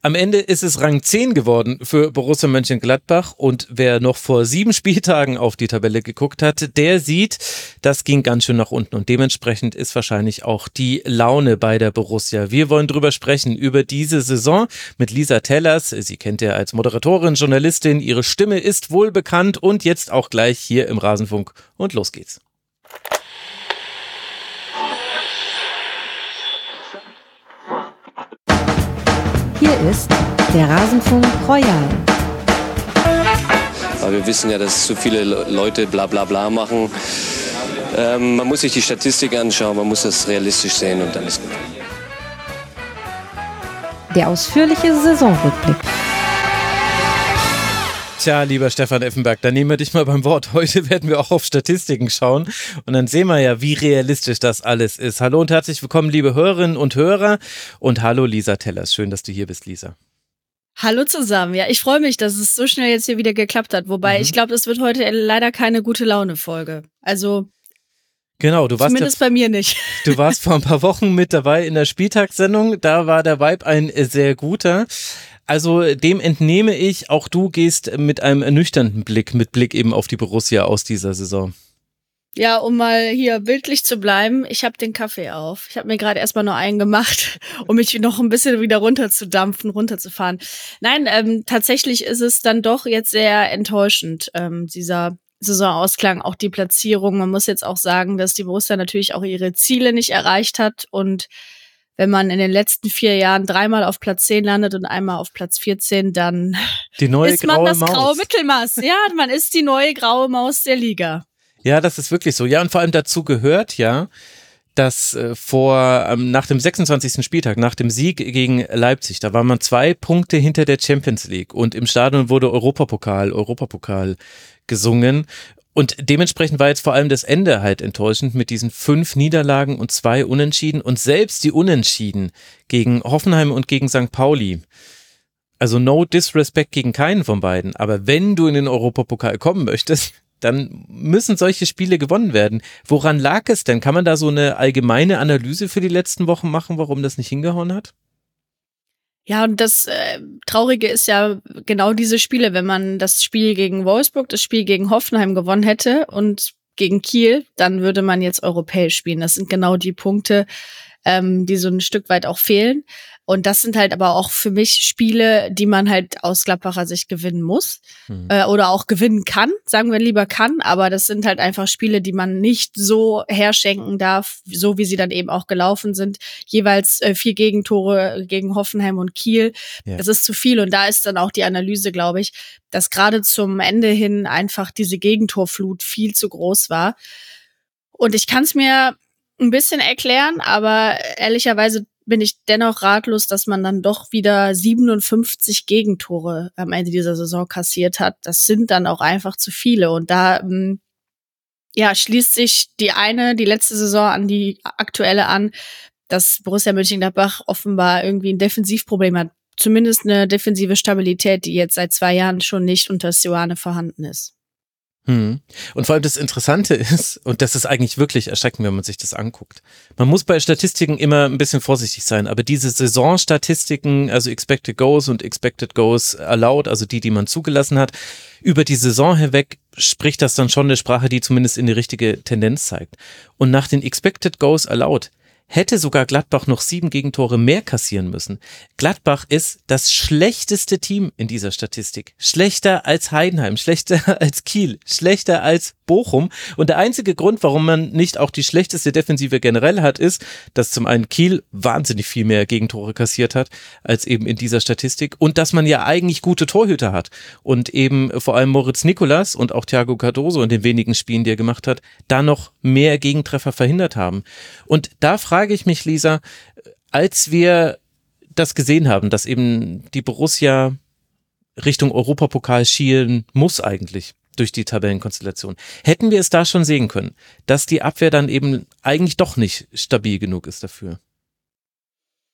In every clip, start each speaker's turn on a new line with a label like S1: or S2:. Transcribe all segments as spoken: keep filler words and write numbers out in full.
S1: Am Ende ist es Rang zehn geworden für Borussia Mönchengladbach und wer noch vor sieben Spieltagen auf die Tabelle geguckt hat, der sieht, das ging ganz schön nach unten und dementsprechend ist wahrscheinlich auch die Laune bei der Borussia. Wir wollen drüber sprechen, über diese Saison mit Lisa Tellers. Sie kennt ihr als Moderatorin, Journalistin, ihre Stimme ist wohl bekannt und jetzt auch gleich hier im Rasenfunk und los geht's.
S2: Hier ist der Rasenfunk Royal.
S3: Aber wir wissen ja, dass so viele Leute bla bla bla machen. Ähm, man muss sich die Statistik anschauen, man muss das realistisch sehen und dann ist gut.
S2: Der ausführliche Saisonrückblick.
S1: Tja, lieber Stefan Effenberg, dann nehmen wir dich mal beim Wort. Heute werden wir auch auf Statistiken schauen und dann sehen wir ja, wie realistisch das alles ist. Hallo und herzlich willkommen, liebe Hörerinnen und Hörer und hallo Lisa Tellers. Schön, dass du hier bist, Lisa.
S4: Hallo zusammen. Ja, ich freue mich, dass es so schnell jetzt hier wieder geklappt hat. Wobei, mhm. ich glaube, es wird heute leider keine gute Laune-Folge. Also,
S1: genau, du warst
S4: zumindest
S1: ja,
S4: bei mir nicht.
S1: Du warst vor ein paar Wochen mit dabei in der Spieltagssendung. Da war der Vibe ein sehr guter. Also dem entnehme ich, auch du gehst mit einem ernüchternden Blick, mit Blick eben auf die Borussia aus dieser Saison.
S4: Ja, um mal hier bildlich zu bleiben, ich habe den Kaffee auf. Ich habe mir gerade erstmal nur einen gemacht, um mich noch ein bisschen wieder runterzudampfen, runterzufahren. Nein, ähm, tatsächlich ist es dann doch jetzt sehr enttäuschend, ähm, dieser Saisonausklang, auch die Platzierung. Man muss jetzt auch sagen, dass die Borussia natürlich auch ihre Ziele nicht erreicht hat und wenn man in den letzten vier Jahren dreimal auf Platz zehn landet und einmal auf Platz vierzehn, dann
S1: die neue
S4: ist man
S1: graue
S4: das
S1: Maus.
S4: graue Mittelmaß. Ja, man ist die neue graue Maus der Liga.
S1: Ja, das ist wirklich so. Ja, und vor allem dazu gehört ja, dass äh, vor ähm, nach dem sechsundzwanzigsten Spieltag, nach dem Sieg gegen Leipzig, da war man zwei Punkte hinter der Champions League und im Stadion wurde Europapokal, Europapokal gesungen. Und dementsprechend war jetzt vor allem das Ende halt enttäuschend mit diesen fünf Niederlagen und zwei Unentschieden und selbst die Unentschieden gegen Hoffenheim und gegen Sankt Pauli. Also no disrespect gegen keinen von beiden, aber wenn du in den Europapokal kommen möchtest, dann müssen solche Spiele gewonnen werden. Woran lag es denn? Kann man da so eine allgemeine Analyse für die letzten Wochen machen, warum das nicht hingehauen hat?
S4: Ja, und das äh, Traurige ist ja genau diese Spiele, wenn man das Spiel gegen Wolfsburg, das Spiel gegen Hoffenheim gewonnen hätte und gegen Kiel, dann würde man jetzt europäisch spielen. Das sind genau die Punkte, ähm, die so ein Stück weit auch fehlen. Und das sind halt aber auch für mich Spiele, die man halt aus Gladbacher Sicht gewinnen muss mhm. äh, oder auch gewinnen kann, sagen wir lieber kann. Aber das sind halt einfach Spiele, die man nicht so herschenken darf, so wie sie dann eben auch gelaufen sind. Jeweils äh, vier Gegentore gegen Hoffenheim und Kiel. Ja. Das ist zu viel. Und da ist dann auch die Analyse, glaube ich, dass gerade zum Ende hin einfach diese Gegentorflut viel zu groß war. Und ich kann es mir ein bisschen erklären, aber ehrlicherweise bin ich dennoch ratlos, dass man dann doch wieder siebenundfünfzig Gegentore am Ende dieser Saison kassiert hat. Das sind dann auch einfach zu viele. Und da ja, schließt sich die eine, die letzte Saison an die aktuelle an, dass Borussia Mönchengladbach offenbar irgendwie ein Defensivproblem hat. Zumindest eine defensive Stabilität, die jetzt seit zwei Jahren schon nicht unter Seoane vorhanden ist.
S1: Hm. Und vor allem das Interessante ist, und das ist eigentlich wirklich erschreckend, wenn man sich das anguckt. Man muss bei Statistiken immer ein bisschen vorsichtig sein, aber diese Saisonstatistiken, also Expected Goals und Expected Goals allowed, also die, die man zugelassen hat, über die Saison hinweg spricht das dann schon eine Sprache, die zumindest in die richtige Tendenz zeigt. Und nach den Expected Goals allowed hätte sogar Gladbach noch sieben Gegentore mehr kassieren müssen. Gladbach ist das schlechteste Team in dieser Statistik. Schlechter als Heidenheim, schlechter als Kiel, schlechter als Bochum. Und der einzige Grund, warum man nicht auch die schlechteste Defensive generell hat, ist, dass zum einen Kiel wahnsinnig viel mehr Gegentore kassiert hat, als eben in dieser Statistik. Und dass man ja eigentlich gute Torhüter hat. Und eben vor allem Moritz Nicolas und auch Thiago Cardoso in den wenigen Spielen, die er gemacht hat, da noch mehr Gegentreffer verhindert haben. Und da frage ich mich, Lisa, als wir das gesehen haben, dass eben die Borussia Richtung Europapokal schielen muss eigentlich durch die Tabellenkonstellation, hätten wir es da schon sehen können, dass die Abwehr dann eben eigentlich doch nicht stabil genug ist dafür?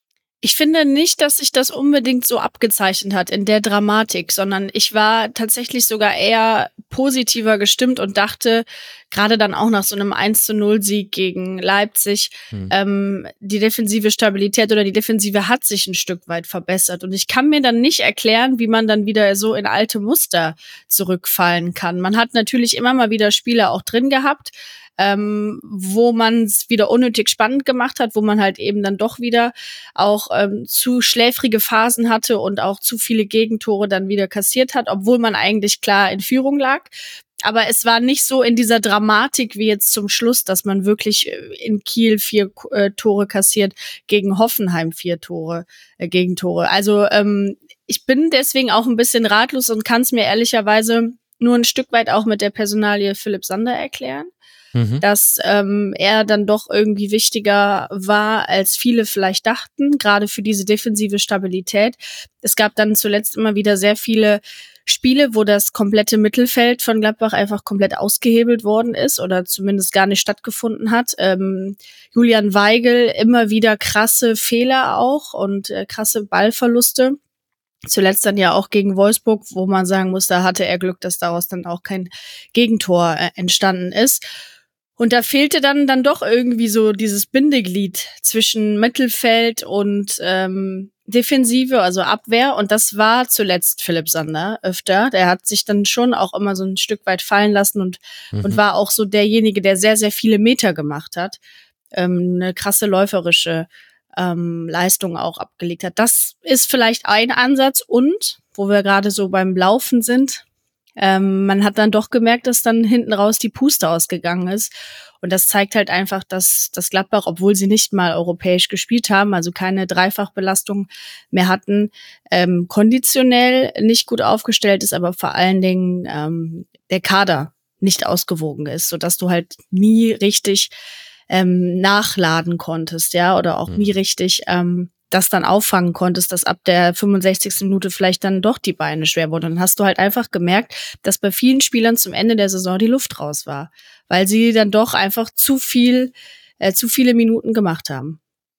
S4: Ich finde nicht, dass sich das unbedingt so abgezeichnet hat in der Dramatik, sondern ich war tatsächlich sogar eher positiver gestimmt und dachte, gerade dann auch nach so einem eins zu null Sieg gegen Leipzig, hm. ähm, die defensive Stabilität oder die Defensive hat sich ein Stück weit verbessert. Und ich kann mir dann nicht erklären, wie man dann wieder so in alte Muster zurückfallen kann. Man hat natürlich immer mal wieder Spiele auch drin gehabt, Ähm, wo man es wieder unnötig spannend gemacht hat, wo man halt eben dann doch wieder auch ähm, zu schläfrige Phasen hatte und auch zu viele Gegentore dann wieder kassiert hat, obwohl man eigentlich klar in Führung lag. Aber es war nicht so in dieser Dramatik wie jetzt zum Schluss, dass man wirklich in Kiel vier äh, Tore kassiert, gegen Hoffenheim vier Tore, äh, Gegentore. Also ähm, ich bin deswegen auch ein bisschen ratlos und kann es mir ehrlicherweise nur ein Stück weit auch mit der Personalie Philipp Sander erklären. Mhm. Dass ähm, er dann doch irgendwie wichtiger war, als viele vielleicht dachten, gerade für diese defensive Stabilität. Es gab dann zuletzt immer wieder sehr viele Spiele, wo das komplette Mittelfeld von Gladbach einfach komplett ausgehebelt worden ist oder zumindest gar nicht stattgefunden hat. Ähm, Julian Weigl immer wieder krasse Fehler auch und äh, krasse Ballverluste. Zuletzt dann ja auch gegen Wolfsburg, wo man sagen muss, da hatte er Glück, dass daraus dann auch kein Gegentor äh, entstanden ist. Und da fehlte dann dann doch irgendwie so dieses Bindeglied zwischen Mittelfeld und ähm, Defensive, also Abwehr. Und das war zuletzt Philipp Sander öfter. Der hat sich dann schon auch immer so ein Stück weit fallen lassen und mhm. und war auch so derjenige, der sehr, sehr viele Meter gemacht hat. Ähm, eine krasse läuferische ähm, Leistung auch abgelegt hat. Das ist vielleicht ein Ansatz. Und, wo wir gerade so beim Laufen sind, Ähm, man hat dann doch gemerkt, dass dann hinten raus die Puste ausgegangen ist. Und das zeigt halt einfach, dass das Gladbach, obwohl sie nicht mal europäisch gespielt haben, also keine Dreifachbelastung mehr hatten, ähm, konditionell nicht gut aufgestellt ist, aber vor allen Dingen ähm, der Kader nicht ausgewogen ist, sodass du halt nie richtig ähm, nachladen konntest, ja, oder auch nie richtig ähm, das dann auffangen konntest, dass ab der fünfundsechzigsten Minute vielleicht dann doch die Beine schwer wurden. Dann hast du halt einfach gemerkt, dass bei vielen Spielern zum Ende der Saison die Luft raus war, weil sie dann doch einfach zu viel, äh, zu viele Minuten gemacht haben.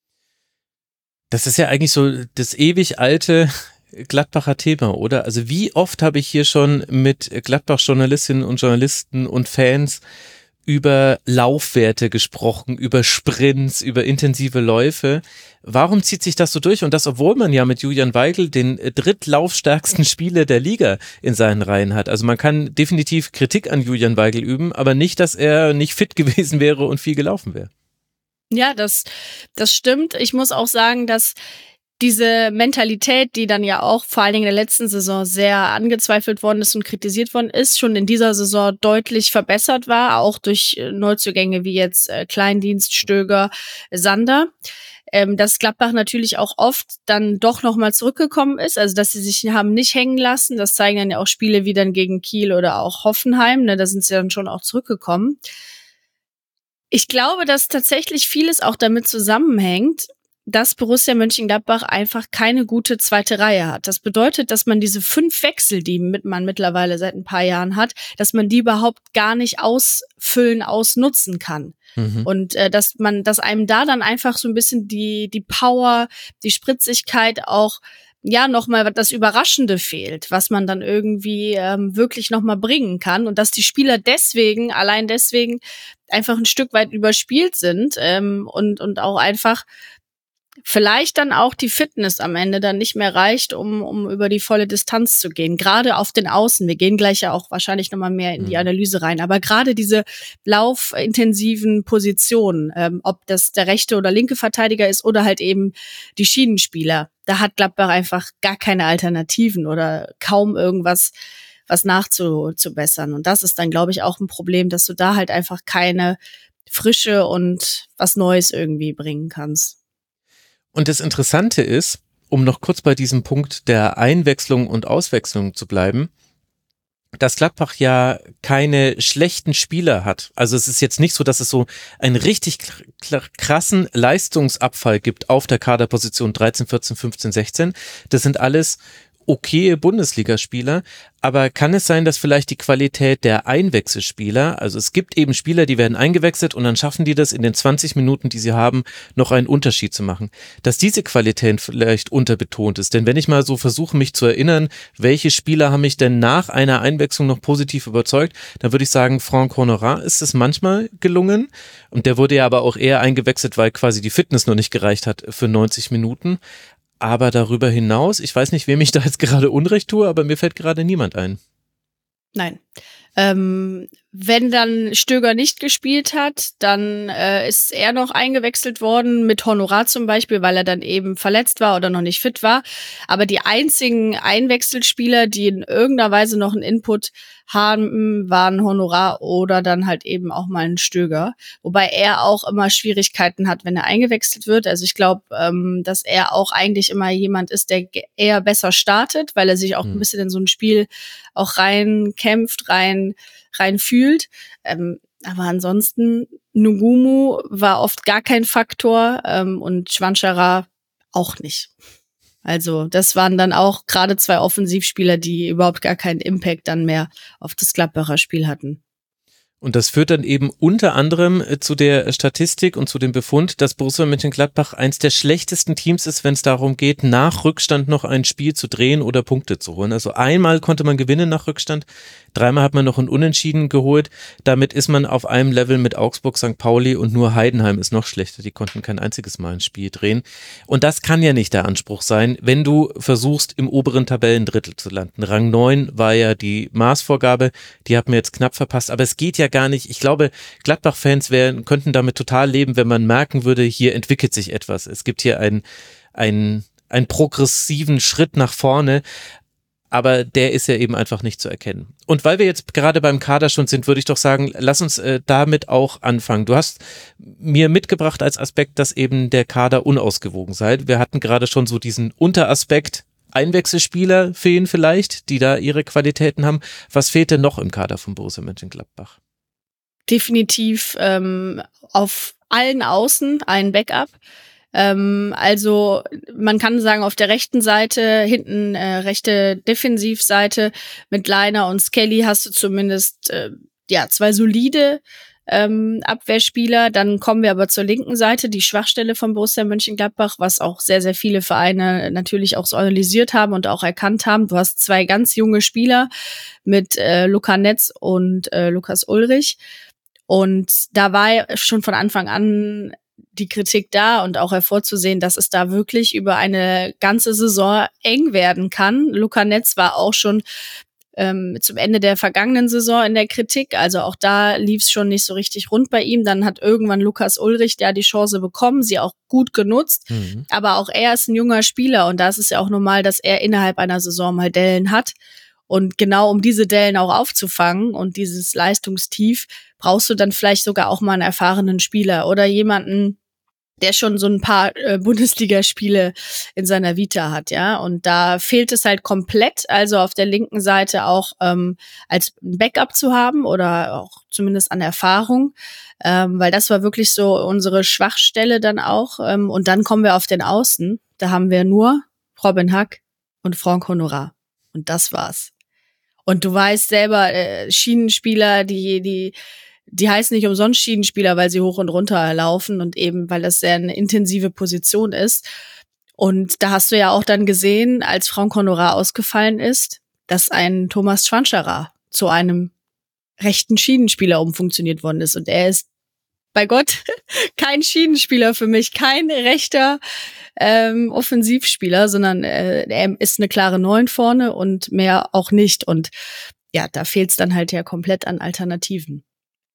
S1: Das ist ja eigentlich so das ewig alte Gladbacher Thema, oder? Also wie oft habe ich hier schon mit Gladbach-Journalistinnen und Journalisten und Fans über Laufwerte gesprochen, über Sprints, über intensive Läufe. Warum zieht sich das so durch? Und das, obwohl man ja mit Julian Weigl den drittlaufstärksten Spieler der Liga in seinen Reihen hat. Also man kann definitiv Kritik an Julian Weigl üben, aber nicht, dass er nicht fit gewesen wäre und viel gelaufen wäre.
S4: Ja, das, das stimmt. Ich muss auch sagen, dass diese Mentalität, die dann ja auch vor allen Dingen in der letzten Saison sehr angezweifelt worden ist und kritisiert worden ist, schon in dieser Saison deutlich verbessert war, auch durch Neuzugänge wie jetzt Kleindienst, Stöger, Sander. Ähm, dass Gladbach natürlich auch oft dann doch nochmal zurückgekommen ist, also dass sie sich haben nicht hängen lassen. Das zeigen dann ja auch Spiele wie dann gegen Kiel oder auch Hoffenheim, ne, da sind sie dann schon auch zurückgekommen. Ich glaube, dass tatsächlich vieles auch damit zusammenhängt, dass Borussia Mönchengladbach einfach keine gute zweite Reihe hat. Das bedeutet, dass man diese fünf Wechsel, die man mittlerweile seit ein paar Jahren hat, dass man die überhaupt gar nicht ausfüllen, ausnutzen kann. Mhm. Und äh, dass man, dass einem da dann einfach so ein bisschen die die Power, die Spritzigkeit auch, ja, nochmal das Überraschende fehlt, was man dann irgendwie ähm, wirklich nochmal bringen kann. Und dass die Spieler deswegen, allein deswegen, einfach ein Stück weit überspielt sind ähm, und und auch einfach vielleicht dann auch die Fitness am Ende dann nicht mehr reicht, um um über die volle Distanz zu gehen. Gerade auf den Außen. Wir gehen gleich ja auch wahrscheinlich nochmal mehr in die Analyse rein. Aber gerade diese laufintensiven Positionen, ähm, ob das der rechte oder linke Verteidiger ist oder halt eben die Schienenspieler, da hat Gladbach einfach gar keine Alternativen oder kaum irgendwas, was nachzubessern. Und das ist dann, glaube ich, auch ein Problem, dass du da halt einfach keine Frische und was Neues irgendwie bringen kannst.
S1: Und das Interessante ist, um noch kurz bei diesem Punkt der Einwechslung und Auswechslung zu bleiben, dass Gladbach ja keine schlechten Spieler hat. Also es ist jetzt nicht so, dass es so einen richtig krassen Leistungsabfall gibt auf der Kaderposition dreizehn, vierzehn, fünfzehn, sechzehn. Das sind alles okay Bundesligaspieler, aber kann es sein, dass vielleicht die Qualität der Einwechselspieler, also es gibt eben Spieler, die werden eingewechselt und dann schaffen die das in den zwanzig Minuten, die sie haben, noch einen Unterschied zu machen, dass diese Qualität vielleicht unterbetont ist. Denn wenn ich mal so versuche, mich zu erinnern, welche Spieler haben mich denn nach einer Einwechslung noch positiv überzeugt, dann würde ich sagen, Franck Honorat ist es manchmal gelungen und der wurde ja aber auch eher eingewechselt, weil quasi die Fitness noch nicht gereicht hat für neunzig Minuten. Aber darüber hinaus, ich weiß nicht, wem ich da jetzt gerade Unrecht tue, aber mir fällt gerade niemand ein.
S4: Nein. Ähm, wenn dann Stöger nicht gespielt hat, dann äh, ist er noch eingewechselt worden, mit Honorat zum Beispiel, weil er dann eben verletzt war oder noch nicht fit war. Aber die einzigen Einwechselspieler, die in irgendeiner Weise noch einen Input haben, waren Honorat oder dann halt eben auch mal ein Stöger. Wobei er auch immer Schwierigkeiten hat, wenn er eingewechselt wird. Also ich glaube, ähm, dass er auch eigentlich immer jemand ist, der eher besser startet, weil er sich auch mhm. ein bisschen in so ein Spiel auch reinkämpft, rein rein fühlt. Ähm, aber ansonsten, Ngumu war oft gar kein Faktor ähm, und Schwanschara auch nicht. Also das waren dann auch gerade zwei Offensivspieler, die überhaupt gar keinen Impact dann mehr auf das Gladbacher Spiel hatten.
S1: Und das führt dann eben unter anderem zu der Statistik und zu dem Befund, dass Borussia Mönchengladbach eins der schlechtesten Teams ist, wenn es darum geht, nach Rückstand noch ein Spiel zu drehen oder Punkte zu holen. Also einmal konnte man gewinnen nach Rückstand, dreimal hat man noch ein Unentschieden geholt. Damit ist man auf einem Level mit Augsburg, Sankt Pauli und nur Heidenheim ist noch schlechter. Die konnten kein einziges Mal ein Spiel drehen. Und das kann ja nicht der Anspruch sein, wenn du versuchst, im oberen Tabellendrittel zu landen. Rang neun war ja die Maßvorgabe, die hat mir jetzt knapp verpasst, aber es geht ja gar nicht. Ich glaube, Gladbach-Fans wären, könnten damit total leben, wenn man merken würde, hier entwickelt sich etwas. Es gibt hier einen, einen, einen progressiven Schritt nach vorne, aber der ist ja eben einfach nicht zu erkennen. Und weil wir jetzt gerade beim Kader schon sind, würde ich doch sagen, lass uns äh, damit auch anfangen. Du hast mir mitgebracht als Aspekt, dass eben der Kader unausgewogen sei. Wir hatten gerade schon so diesen Unteraspekt, Einwechselspieler fehlen vielleicht, die da ihre Qualitäten haben. Was fehlt denn noch im Kader von Borussia Mönchengladbach?
S4: Definitiv ähm, auf allen Außen ein Backup. Ähm, also man kann sagen, auf der rechten Seite, hinten äh, rechte Defensivseite mit Leiner und Skelly hast du zumindest äh, ja zwei solide ähm, Abwehrspieler. Dann kommen wir aber zur linken Seite, die Schwachstelle von Borussia Mönchengladbach, was auch sehr, sehr viele Vereine natürlich auch so analysiert haben und auch erkannt haben. Du hast zwei ganz junge Spieler mit äh, Luca Netz und äh, Lukas Ullrich. Und da war schon von Anfang an die Kritik da und auch hervorzusehen, dass es da wirklich über eine ganze Saison eng werden kann. Luca Netz war auch schon ähm, zum Ende der vergangenen Saison in der Kritik. Also auch da lief es schon nicht so richtig rund bei ihm. Dann hat irgendwann Lukas Ullrich da die Chance bekommen, sie auch gut genutzt. Mhm. Aber auch er ist ein junger Spieler und da ist es ja auch normal, dass er innerhalb einer Saison mal Dellen hat. Und genau um diese Dellen auch aufzufangen und dieses Leistungstief brauchst du dann vielleicht sogar auch mal einen erfahrenen Spieler oder jemanden, der schon so ein paar äh, Bundesligaspiele in seiner Vita hat, ja. Und da fehlt es halt komplett, also auf der linken Seite auch ähm, als Backup zu haben oder auch zumindest an Erfahrung, ähm, weil das war wirklich so unsere Schwachstelle dann auch. Ähm, und dann kommen wir auf den Außen, da haben wir nur Robin Hack und Franck Honorat. Und das war's. Und du weißt selber, äh, Schienenspieler, die, die, die heißen nicht umsonst Schienenspieler, weil sie hoch und runter laufen und eben, weil das sehr eine intensive Position ist. Und da hast du ja auch dann gesehen, als Franck Honorat ausgefallen ist, dass ein Thomas Schwanschara zu einem rechten Schienenspieler umfunktioniert worden ist. Und er ist, bei Gott, kein Schienenspieler für mich, kein rechter ähm, Offensivspieler, sondern äh, er ist eine klare Neun vorne und mehr auch nicht. Und ja, da fehlt es dann halt ja komplett an Alternativen.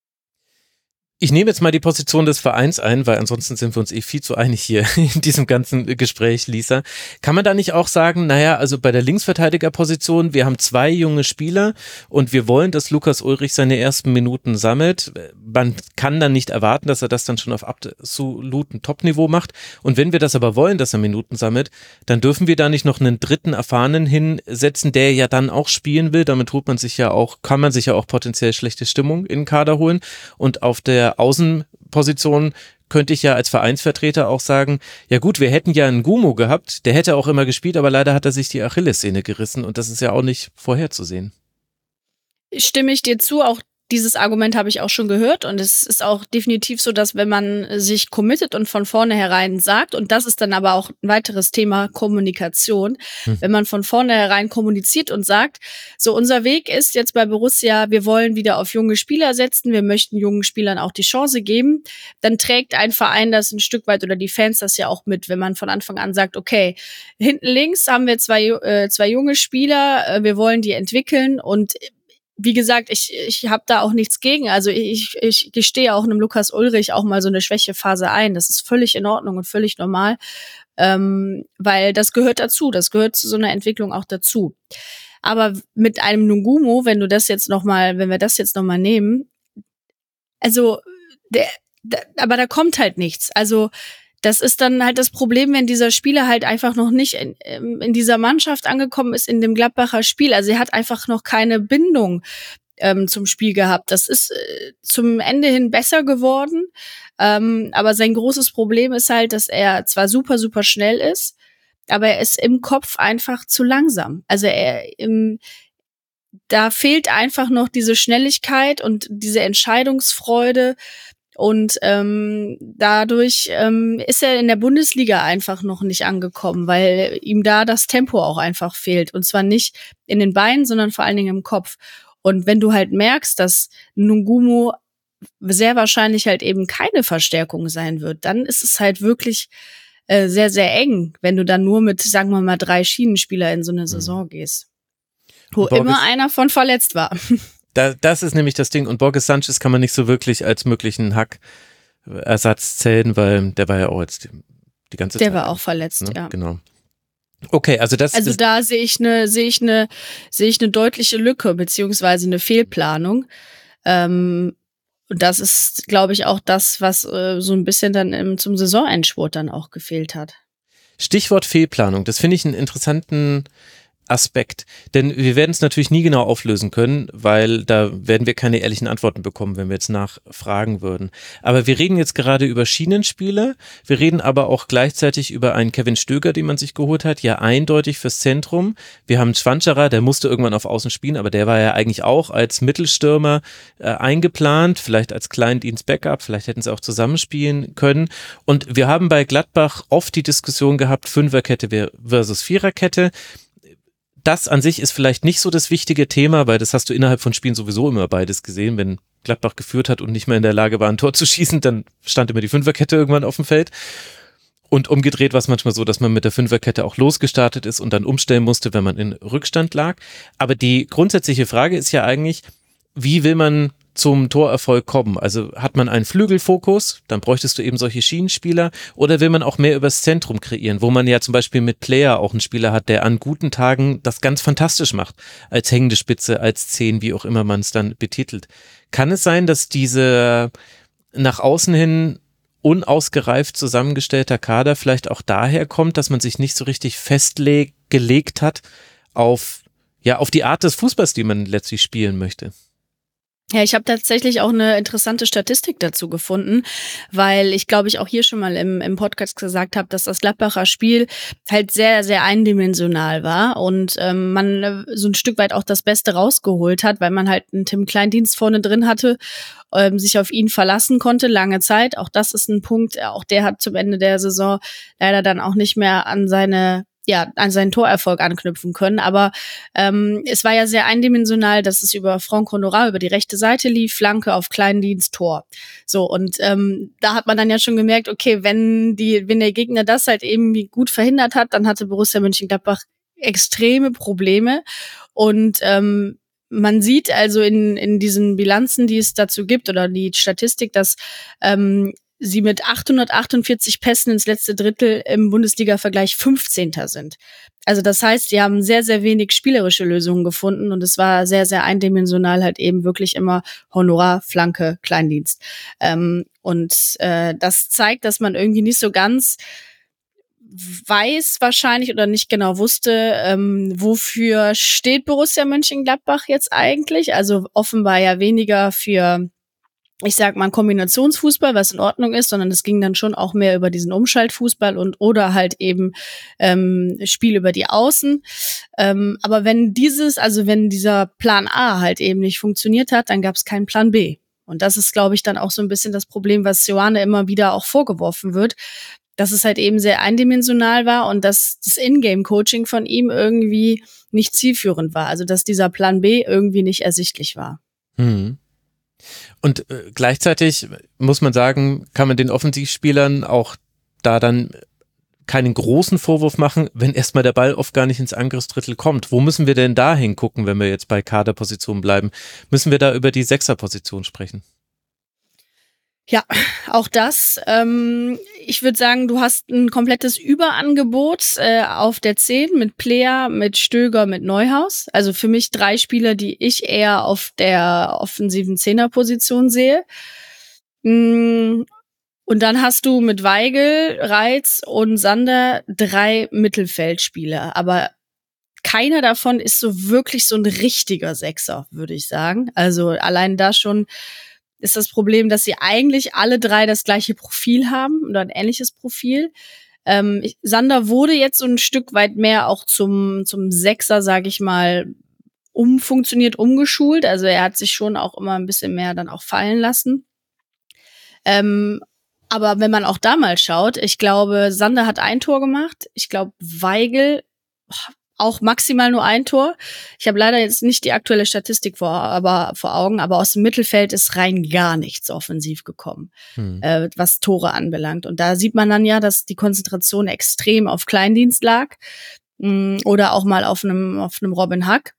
S1: Ich nehme jetzt mal die Position des Vereins ein, weil ansonsten sind wir uns eh viel zu einig hier in diesem ganzen Gespräch, Lisa. Kann man da nicht auch sagen, naja, also bei der Linksverteidigerposition, wir haben zwei junge Spieler und wir wollen, dass Lukas Ullrich seine ersten Minuten sammelt. Man kann dann nicht erwarten, dass er das dann schon auf absoluten Topniveau macht. Und wenn wir das aber wollen, dass er Minuten sammelt, dann dürfen wir da nicht noch einen dritten Erfahrenen hinsetzen, der ja dann auch spielen will. Damit tut man sich ja auch, kann man sich ja auch potenziell schlechte Stimmung in den Kader holen. Und auf der Außenposition könnte ich ja als Vereinsvertreter auch sagen, ja gut, wir hätten ja einen Gumo gehabt, der hätte auch immer gespielt, aber leider hat er sich die Achillessehne gerissen und das ist ja auch nicht vorherzusehen.
S4: Stimme ich dir zu, auch dieses Argument habe ich auch schon gehört und es ist auch definitiv so, dass wenn man sich committet und von vornherein sagt, und das ist dann aber auch ein weiteres Thema Kommunikation, hm. wenn man von vornherein kommuniziert und sagt, so unser Weg ist jetzt bei Borussia, wir wollen wieder auf junge Spieler setzen, wir möchten jungen Spielern auch die Chance geben, dann trägt ein Verein das ein Stück weit oder die Fans das ja auch mit, wenn man von Anfang an sagt, okay, hinten links haben wir zwei, äh, zwei junge Spieler, äh, wir wollen die entwickeln und wie gesagt, ich ich habe da auch nichts gegen. Also ich ich gestehe auch einem Lukas Ullrich auch mal so eine Schwächephase ein. Das ist völlig in Ordnung und völlig normal, ähm, weil das gehört dazu. Das gehört zu so einer Entwicklung auch dazu. Aber mit einem Nungumo, wenn du das jetzt noch mal, wenn wir das jetzt noch mal nehmen, also der, der, aber da kommt halt nichts. Also das ist dann halt das Problem, wenn dieser Spieler halt einfach noch nicht in, in dieser Mannschaft angekommen ist, in dem Gladbacher Spiel. Also er hat einfach noch keine Bindung ähm, zum Spiel gehabt. Das ist äh, zum Ende hin besser geworden, ähm, aber sein großes Problem ist halt, dass er zwar super, super schnell ist, aber er ist im Kopf einfach zu langsam. Also er im da fehlt einfach noch diese Schnelligkeit und diese Entscheidungsfreude. Und ähm, dadurch ähm, ist er in der Bundesliga einfach noch nicht angekommen, weil ihm da das Tempo auch einfach fehlt. Und zwar nicht in den Beinen, sondern vor allen Dingen im Kopf. Und wenn du halt merkst, dass Nungumo sehr wahrscheinlich halt eben keine Verstärkung sein wird, dann ist es halt wirklich äh, sehr, sehr eng, wenn du dann nur mit, sagen wir mal, drei Schienenspieler in so eine Saison mhm. gehst. Wo Borges, immer einer von verletzt war.
S1: Da, das ist nämlich das Ding. Und Borges Sanchez kann man nicht so wirklich als möglichen Hackersatz zählen, weil der war ja auch jetzt die, die ganze
S4: der
S1: Zeit.
S4: Der war auch verletzt, ne? ja.
S1: Genau. Okay, also das
S4: Also
S1: ist
S4: da sehe ich eine sehe ich eine sehe ich eine deutliche Lücke beziehungsweise eine Fehlplanung. Ähm, und das ist, glaube ich, auch das, was äh, so ein bisschen dann im, zum Saisonendspurt dann auch gefehlt hat.
S1: Stichwort Fehlplanung. Das finde ich einen interessanten Aspekt. Denn wir werden es natürlich nie genau auflösen können, weil da werden wir keine ehrlichen Antworten bekommen, wenn wir jetzt nachfragen würden. Aber wir reden jetzt gerade über Schienenspieler, wir reden aber auch gleichzeitig über einen Kevin Stöger, den man sich geholt hat, ja eindeutig fürs Zentrum. Wir haben Schwanscherer, der musste irgendwann auf Außen spielen, aber der war ja eigentlich auch als Mittelstürmer äh, eingeplant, vielleicht als Kleindienst-Backup, vielleicht hätten sie auch zusammenspielen können. Und wir haben bei Gladbach oft die Diskussion gehabt, Fünferkette versus Viererkette. Das an sich ist vielleicht nicht so das wichtige Thema, weil das hast du innerhalb von Spielen sowieso immer beides gesehen. Wenn Gladbach geführt hat und nicht mehr in der Lage war, ein Tor zu schießen, dann stand immer die Fünferkette irgendwann auf dem Feld. Und umgedreht war es manchmal so, dass man mit der Fünferkette auch losgestartet ist und dann umstellen musste, wenn man in Rückstand lag. Aber die grundsätzliche Frage ist ja eigentlich, wie will man zum Torerfolg kommen? Also hat man einen Flügelfokus, dann bräuchtest du eben solche Schienenspieler, oder will man auch mehr übers Zentrum kreieren, wo man ja zum Beispiel mit Player auch einen Spieler hat, der an guten Tagen das ganz fantastisch macht, als hängende Spitze, als Zehn, wie auch immer man es dann betitelt. Kann es sein, dass diese nach außen hin unausgereift zusammengestellter Kader vielleicht auch daher kommt, dass man sich nicht so richtig festgelegt hat auf, ja, auf die Art des Fußballs, die man letztlich spielen möchte?
S4: Ja, ich habe tatsächlich auch eine interessante Statistik dazu gefunden, weil ich glaube ich auch hier schon mal im, im Podcast gesagt habe, dass das Gladbacher Spiel halt sehr, sehr eindimensional war und ähm, man so ein Stück weit auch das Beste rausgeholt hat, weil man halt einen Tim Kleindienst vorne drin hatte, ähm, sich auf ihn verlassen konnte, lange Zeit. Auch das ist ein Punkt, auch der hat zum Ende der Saison leider dann auch nicht mehr an seine ja, an seinen Torerfolg anknüpfen können. Aber ähm, es war ja sehr eindimensional, dass es über Franck Honorat über die rechte Seite lief, Flanke auf Kleindienst, Tor. So, und ähm, da hat man dann ja schon gemerkt, okay, wenn die, wenn der Gegner das halt irgendwie gut verhindert hat, dann hatte Borussia Mönchengladbach extreme Probleme. Und ähm, man sieht also in, in diesen Bilanzen, die es dazu gibt, oder die Statistik, dass ähm, sie mit achthundertachtundvierzig Pässen ins letzte Drittel im Bundesliga-Vergleich fünfzehnter sind. Also das heißt, sie haben sehr, sehr wenig spielerische Lösungen gefunden und es war sehr, sehr eindimensional halt eben wirklich immer Honorar, Flanke, Kleindienst. Ähm, und äh, das zeigt, dass man irgendwie nicht so ganz weiß wahrscheinlich oder nicht genau wusste, ähm, wofür steht Borussia Mönchengladbach jetzt eigentlich. Also offenbar ja weniger für ich sag mal, Kombinationsfußball, was in Ordnung ist, sondern es ging dann schon auch mehr über diesen Umschaltfußball und oder halt eben ähm, Spiel über die Außen. Ähm, aber wenn dieses, also wenn dieser Plan A halt eben nicht funktioniert hat, dann gab es keinen Plan B. Und das ist, glaube ich, dann auch so ein bisschen das Problem, was Ioane immer wieder auch vorgeworfen wird, dass es halt eben sehr eindimensional war und dass das Ingame-Coaching von ihm irgendwie nicht zielführend war. Also dass dieser Plan B irgendwie nicht ersichtlich war.
S1: Hm. Und äh, gleichzeitig muss man sagen, kann man den Offensivspielern auch da dann keinen großen Vorwurf machen, wenn erstmal der Ball oft gar nicht ins Angriffsdrittel kommt. Wo müssen wir denn da hingucken, wenn wir jetzt bei Kaderpositionen bleiben? Müssen wir da über die Sechserposition sprechen?
S4: Ja, auch das. Ähm, ich würde sagen, du hast ein komplettes Überangebot äh, auf der zehn mit Player, mit Stöger, mit Neuhaus. Also für mich drei Spieler, die ich eher auf der offensiven Zehnerposition sehe. Und dann hast du mit Weigl, Reitz und Sander drei Mittelfeldspieler. Aber keiner davon ist so wirklich so ein richtiger Sechser, würde ich sagen. Also allein da schon ist das Problem, dass sie eigentlich alle drei das gleiche Profil haben oder ein ähnliches Profil. Ähm, ich, Sander wurde jetzt so ein Stück weit mehr auch zum zum Sechser, sage ich mal, umfunktioniert, umgeschult. Also er hat sich schon auch immer ein bisschen mehr dann auch fallen lassen. Ähm, aber wenn man auch da mal schaut, ich glaube, Sander hat ein Tor gemacht. Ich glaube, Weigl auch maximal nur ein Tor. Ich habe leider jetzt nicht die aktuelle Statistik vor, aber, vor Augen, aber aus dem Mittelfeld ist rein gar nichts offensiv gekommen, hm. äh, was Tore anbelangt. Und da sieht man dann ja, dass die Konzentration extrem auf Kleindienst lag mh, oder auch mal auf einem auf einem Robin Hack.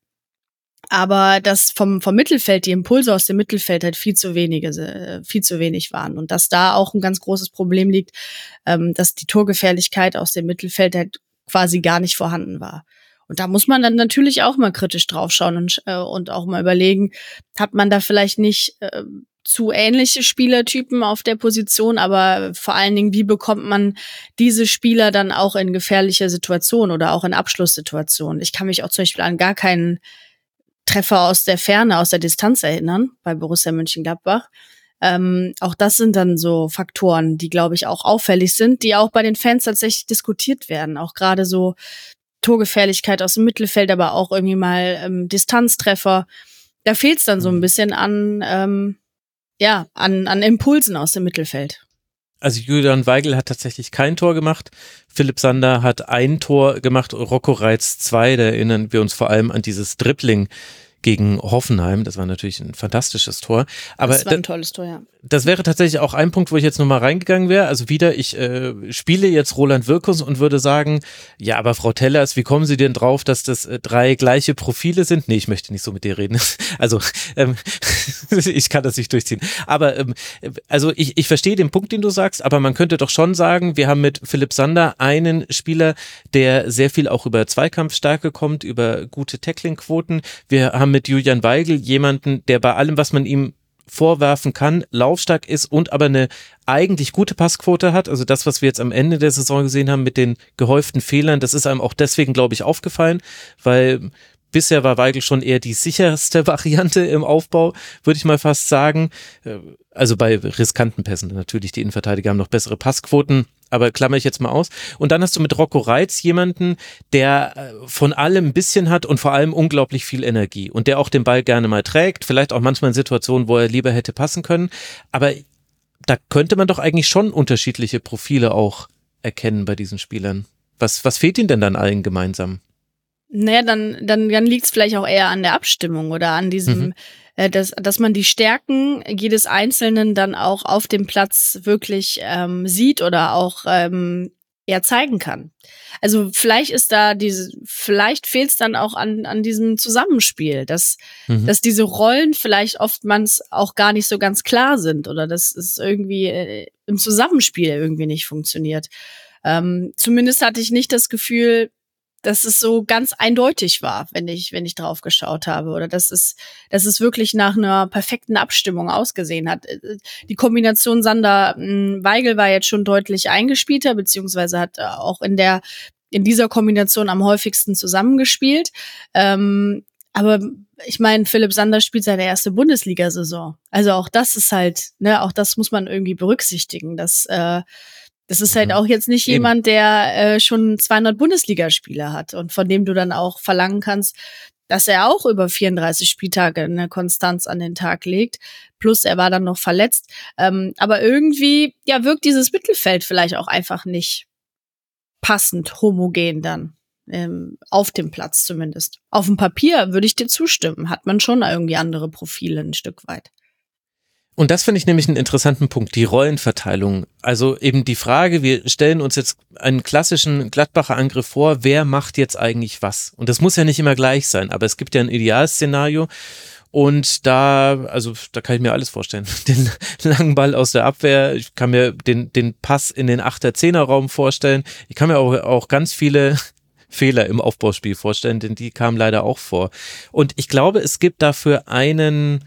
S4: Aber dass vom vom Mittelfeld, die Impulse aus dem Mittelfeld halt viel zu wenige, äh, viel zu wenig waren. Und dass da auch ein ganz großes Problem liegt, ähm, dass die Torgefährlichkeit aus dem Mittelfeld halt quasi gar nicht vorhanden war. Und da muss man dann natürlich auch mal kritisch draufschauen und, äh, und auch mal überlegen, hat man da vielleicht nicht äh, zu ähnliche Spielertypen auf der Position, aber vor allen Dingen, wie bekommt man diese Spieler dann auch in gefährliche Situationen oder auch in Abschlusssituationen? Ich kann mich auch zum Beispiel an gar keinen Treffer aus der Ferne, aus der Distanz erinnern bei Borussia Mönchengladbach. Ähm, auch das sind dann so Faktoren, die, glaube ich, auch auffällig sind, die auch bei den Fans tatsächlich diskutiert werden. Auch gerade so Torgefährlichkeit aus dem Mittelfeld, aber auch irgendwie mal ähm, Distanztreffer. Da fehlt es dann so ein bisschen an, ähm, ja, an, an Impulsen aus dem Mittelfeld.
S1: Also Julian Weigl hat tatsächlich kein Tor gemacht. Philipp Sander hat ein Tor gemacht, Rocco Reitz zwei. Da erinnern wir uns vor allem an dieses Dribbling gegen Hoffenheim. Das war natürlich ein fantastisches Tor. Aber
S4: das war ein tolles Tor, ja.
S1: Das wäre tatsächlich auch ein Punkt, wo ich jetzt nochmal reingegangen wäre. Also wieder, ich äh, spiele jetzt Roland Wirkus und würde sagen, ja, aber Frau Tellers, wie kommen Sie denn drauf, dass das äh, drei gleiche Profile sind? Nee, ich möchte nicht so mit dir reden. Also, ähm, ich kann das nicht durchziehen. Aber, ähm, also ich, ich verstehe den Punkt, den du sagst, aber man könnte doch schon sagen, wir haben mit Philipp Sander einen Spieler, der sehr viel auch über Zweikampfstärke kommt, über gute Tackling-Quoten. Wir haben mit Julian Weigl jemanden, der bei allem, was man ihm vorwerfen kann, laufstark ist und aber eine eigentlich gute Passquote hat. Also das, was wir jetzt am Ende der Saison gesehen haben mit den gehäuften Fehlern, das ist einem auch deswegen, glaube ich, aufgefallen, weil bisher war Weigl schon eher die sicherste Variante im Aufbau, würde ich mal fast sagen. Also bei riskanten Pässen natürlich, die Innenverteidiger haben noch bessere Passquoten, aber klammer ich jetzt mal aus. Und dann hast du mit Rocco Reitz jemanden, der von allem ein bisschen hat und vor allem unglaublich viel Energie und der auch den Ball gerne mal trägt, vielleicht auch manchmal in Situationen, wo er lieber hätte passen können. Aber da könnte man doch eigentlich schon unterschiedliche Profile auch erkennen bei diesen Spielern. Was, was fehlt ihnen denn dann allen gemeinsam?
S4: Naja, dann, dann, dann liegt es vielleicht auch eher an der Abstimmung oder an diesem, mhm. äh, dass, dass man die Stärken jedes Einzelnen dann auch auf dem Platz wirklich ähm, sieht oder auch ähm, eher zeigen kann. Also vielleicht ist da diese, vielleicht fehlt es dann auch an, an diesem Zusammenspiel, dass, mhm. dass diese Rollen vielleicht oftmals auch gar nicht so ganz klar sind oder dass es irgendwie äh, im Zusammenspiel irgendwie nicht funktioniert. Ähm, zumindest hatte ich nicht das Gefühl, dass es so ganz eindeutig war, wenn ich, wenn ich drauf geschaut habe, oder dass es, dass es wirklich nach einer perfekten Abstimmung ausgesehen hat. Die Kombination Sander-Weigl war jetzt schon deutlich eingespielter, beziehungsweise hat auch in der, in dieser Kombination am häufigsten zusammengespielt. Ähm, Aber ich meine, Philipp Sander spielt seine erste Bundesliga-Saison. Also auch das ist halt, ne, auch das muss man irgendwie berücksichtigen. Das, äh, das ist halt auch jetzt nicht
S1: Eben.
S4: jemand, der äh, schon zweihundert Bundesligaspiele hat und von dem du dann auch verlangen kannst, dass er auch über vierunddreißig Spieltage eine Konstanz an den Tag legt. Plus er war dann noch verletzt. Ähm, aber irgendwie, ja, wirkt dieses Mittelfeld vielleicht auch einfach nicht passend, homogen dann. Ähm, auf dem Platz zumindest. Auf dem Papier würde ich dir zustimmen. Hat man schon irgendwie andere Profile ein Stück weit.
S1: Und das finde ich nämlich einen interessanten Punkt, die Rollenverteilung. Also eben die Frage, wir stellen uns jetzt einen klassischen Gladbacher Angriff vor, wer macht jetzt eigentlich was? Und das muss ja nicht immer gleich sein, aber es gibt ja ein Idealszenario. Und da, also da kann ich mir alles vorstellen. Den langen Ball aus der Abwehr, ich kann mir den, den Pass in den Achter-Zehner-Raum vorstellen. Ich kann mir auch, auch ganz viele Fehler im Aufbauspiel vorstellen, denn die kamen leider auch vor. Und ich glaube, es gibt dafür einen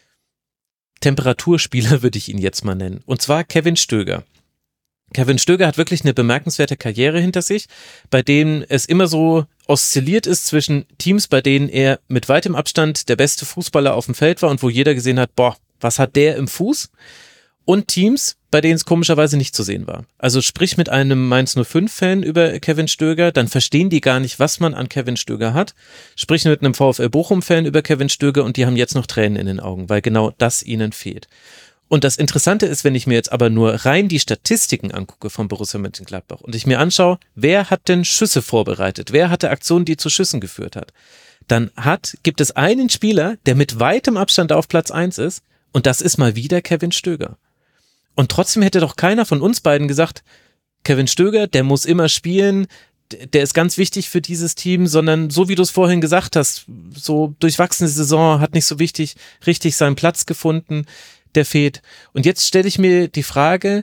S1: Temperaturspieler, würde ich ihn jetzt mal nennen, und zwar Kevin Stöger. Kevin Stöger hat wirklich eine bemerkenswerte Karriere hinter sich, bei dem es immer so oszilliert ist zwischen Teams, bei denen er mit weitem Abstand der beste Fußballer auf dem Feld war und wo jeder gesehen hat, boah, was hat der im Fuß? Und Teams, bei denen es komischerweise nicht zu sehen war. Also sprich mit einem Mainz null fünf Fan über Kevin Stöger, dann verstehen die gar nicht, was man an Kevin Stöger hat. Sprich mit einem VfL Bochum Fan über Kevin Stöger und die haben jetzt noch Tränen in den Augen, weil genau das ihnen fehlt. Und das Interessante ist, wenn ich mir jetzt aber nur rein die Statistiken angucke von Borussia Mönchengladbach und ich mir anschaue, wer hat denn Schüsse vorbereitet, wer hatte Aktionen, die zu Schüssen geführt hat, dann hat, gibt es einen Spieler, der mit weitem Abstand auf Platz eins ist und das ist mal wieder Kevin Stöger. Und trotzdem hätte doch keiner von uns beiden gesagt, Kevin Stöger, der muss immer spielen, der ist ganz wichtig für dieses Team, sondern so wie du es vorhin gesagt hast, so durchwachsene Saison, hat nicht so wichtig, richtig seinen Platz gefunden, der fehlt. Und jetzt stelle ich mir die Frage,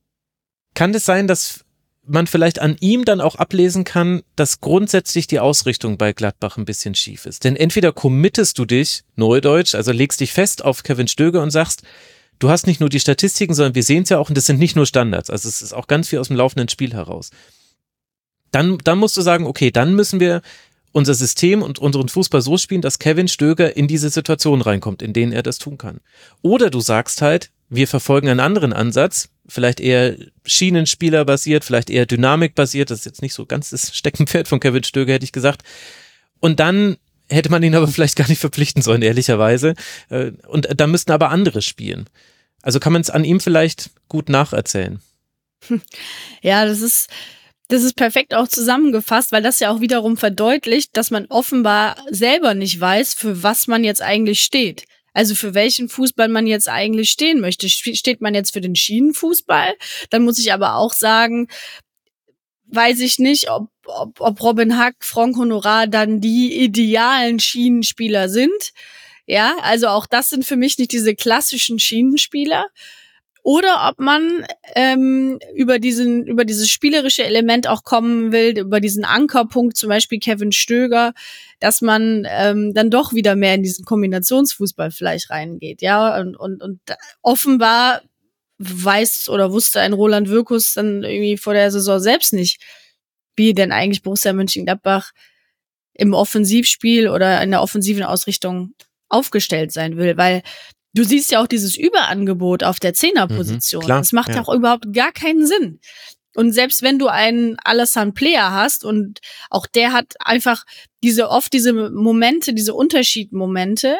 S1: kann es sein, dass man vielleicht an ihm dann auch ablesen kann, dass grundsätzlich die Ausrichtung bei Gladbach ein bisschen schief ist? Denn entweder committest du dich, Neudeutsch, also legst dich fest auf Kevin Stöger und sagst, du hast nicht nur die Statistiken, sondern wir sehen es ja auch und das sind nicht nur Standards, also es ist auch ganz viel aus dem laufenden Spiel heraus. Dann, dann musst du sagen, okay, dann müssen wir unser System und unseren Fußball so spielen, dass Kevin Stöger in diese Situation reinkommt, in denen er das tun kann. Oder du sagst halt, wir verfolgen einen anderen Ansatz, vielleicht eher Schienenspieler basiert, vielleicht eher Dynamik basiert, das ist jetzt nicht so ganz das Steckenpferd von Kevin Stöger, hätte ich gesagt. Und dann hätte man ihn aber vielleicht gar nicht verpflichten sollen, ehrlicherweise. Und da müssten aber andere spielen. Also kann man es an ihm vielleicht gut nacherzählen.
S4: Ja, das ist, das ist perfekt auch zusammengefasst, weil das ja auch wiederum verdeutlicht, dass man offenbar selber nicht weiß, für was man jetzt eigentlich steht. Also für welchen Fußball man jetzt eigentlich stehen möchte. Steht man jetzt für den Schienenfußball? Dann muss ich aber auch sagen, weiß ich nicht, ob, ob, ob Robin Hack, Franck Honorat dann die idealen Schienenspieler sind. Ja, also auch das sind für mich nicht diese klassischen Schienenspieler. Oder ob man ähm, über diesen über dieses spielerische Element auch kommen will, über diesen Ankerpunkt, zum Beispiel Kevin Stöger, dass man ähm, dann doch wieder mehr in diesen Kombinationsfußball vielleicht reingeht. Ja, und, und, und offenbar weiß oder wusste ein Roland Wirkus dann irgendwie vor der Saison selbst nicht, wie denn eigentlich Borussia Mönchengladbach im Offensivspiel oder in der offensiven Ausrichtung aufgestellt sein will, weil du siehst ja auch dieses Überangebot auf der Zehnerposition.
S1: Mhm, klar,
S4: das macht
S1: ja
S4: auch überhaupt gar keinen Sinn. Und selbst wenn du einen Alassane Player hast und auch der hat einfach diese oft diese Momente, diese Unterschiedmomente,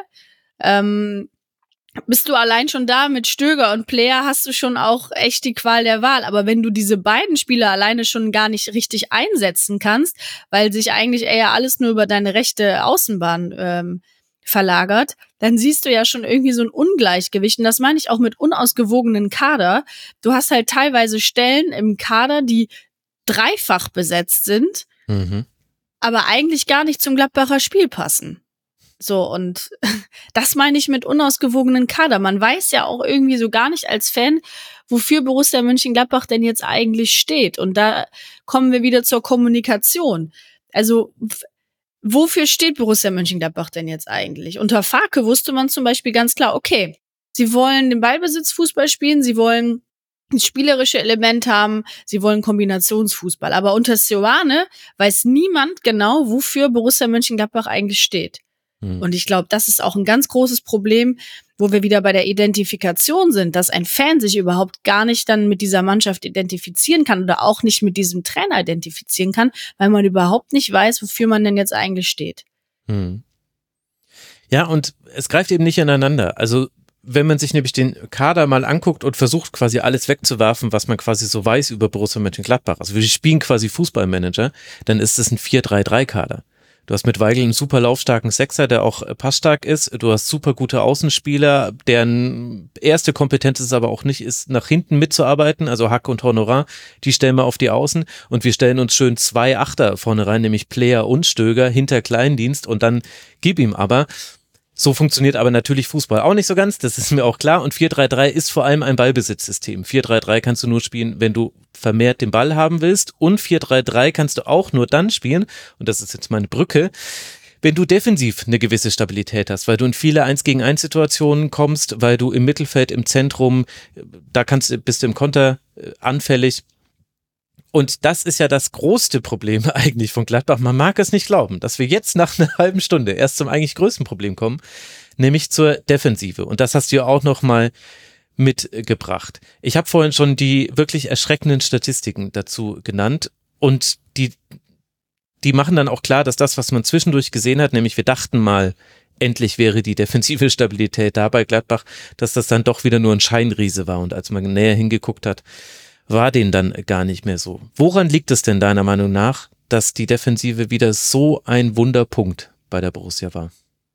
S4: ähm, bist du allein schon da mit Stöger und Player, hast du schon auch echt die Qual der Wahl. Aber wenn du diese beiden Spieler alleine schon gar nicht richtig einsetzen kannst, weil sich eigentlich eher alles nur über deine rechte Außenbahn ähm, verlagert, dann siehst du ja schon irgendwie so ein Ungleichgewicht. Und das meine ich auch mit unausgewogenen Kader. Du hast halt teilweise Stellen im Kader, die dreifach besetzt sind, mhm. aber eigentlich gar nicht zum Gladbacher Spiel passen. So, und das meine ich mit unausgewogenen Kader. Man weiß ja auch irgendwie so gar nicht als Fan, wofür Borussia Mönchengladbach denn jetzt eigentlich steht. Und da kommen wir wieder zur Kommunikation. Also, wofür steht Borussia Mönchengladbach denn jetzt eigentlich? Unter Farke wusste man zum Beispiel ganz klar, okay, sie wollen den Ballbesitzfußball spielen, sie wollen ein spielerische Element haben, sie wollen Kombinationsfußball. Aber unter Seoane weiß niemand genau, wofür Borussia Mönchengladbach eigentlich steht. Hm. Und ich glaube, das ist auch ein ganz großes Problem, wo wir wieder bei der Identifikation sind, dass ein Fan sich überhaupt gar nicht dann mit dieser Mannschaft identifizieren kann oder auch nicht mit diesem Trainer identifizieren kann, weil man überhaupt nicht weiß, wofür man denn jetzt eigentlich steht.
S1: Hm. Ja, und es greift eben nicht ineinander. Also wenn man sich nämlich den Kader mal anguckt und versucht quasi alles wegzuwerfen, was man quasi so weiß über Borussia Mönchengladbach, also wir spielen quasi Fußballmanager, dann ist es ein vier drei drei Kader. Du hast mit Weigl einen super laufstarken Sechser, der auch passstark ist. Du hast super gute Außenspieler, deren erste Kompetenz es aber auch nicht ist, nach hinten mitzuarbeiten. Also Hack und Honorar, die stellen wir auf die Außen. Und wir stellen uns schön zwei Achter vorne rein, nämlich Player und Stöger hinter Kleindienst. Und dann gib ihm aber. So funktioniert aber natürlich Fußball auch nicht so ganz, das ist mir auch klar. Und vier drei drei ist vor allem ein Ballbesitzsystem. vier drei drei kannst du nur spielen, wenn du vermehrt den Ball haben willst. Und vier drei drei kannst du auch nur dann spielen, und das ist jetzt meine Brücke, wenn du defensiv eine gewisse Stabilität hast, weil du in viele eins gegen eins Situationen kommst, weil du im Mittelfeld, im Zentrum, da kannst, bist du im Konter anfällig. Und das ist ja das größte Problem eigentlich von Gladbach. Man mag es nicht glauben, dass wir jetzt nach einer halben Stunde erst zum eigentlich größten Problem kommen, nämlich zur Defensive. Und das hast du ja auch noch mal mitgebracht. Ich habe vorhin schon die wirklich erschreckenden Statistiken dazu genannt und die, die machen dann auch klar, dass das, was man zwischendurch gesehen hat, nämlich wir dachten mal, endlich wäre die defensive Stabilität da bei Gladbach, dass das dann doch wieder nur ein Scheinriese war. Und als man näher hingeguckt hat, war denen dann gar nicht mehr so. Woran liegt es denn deiner Meinung nach, dass die Defensive wieder so ein Wunderpunkt bei der Borussia war?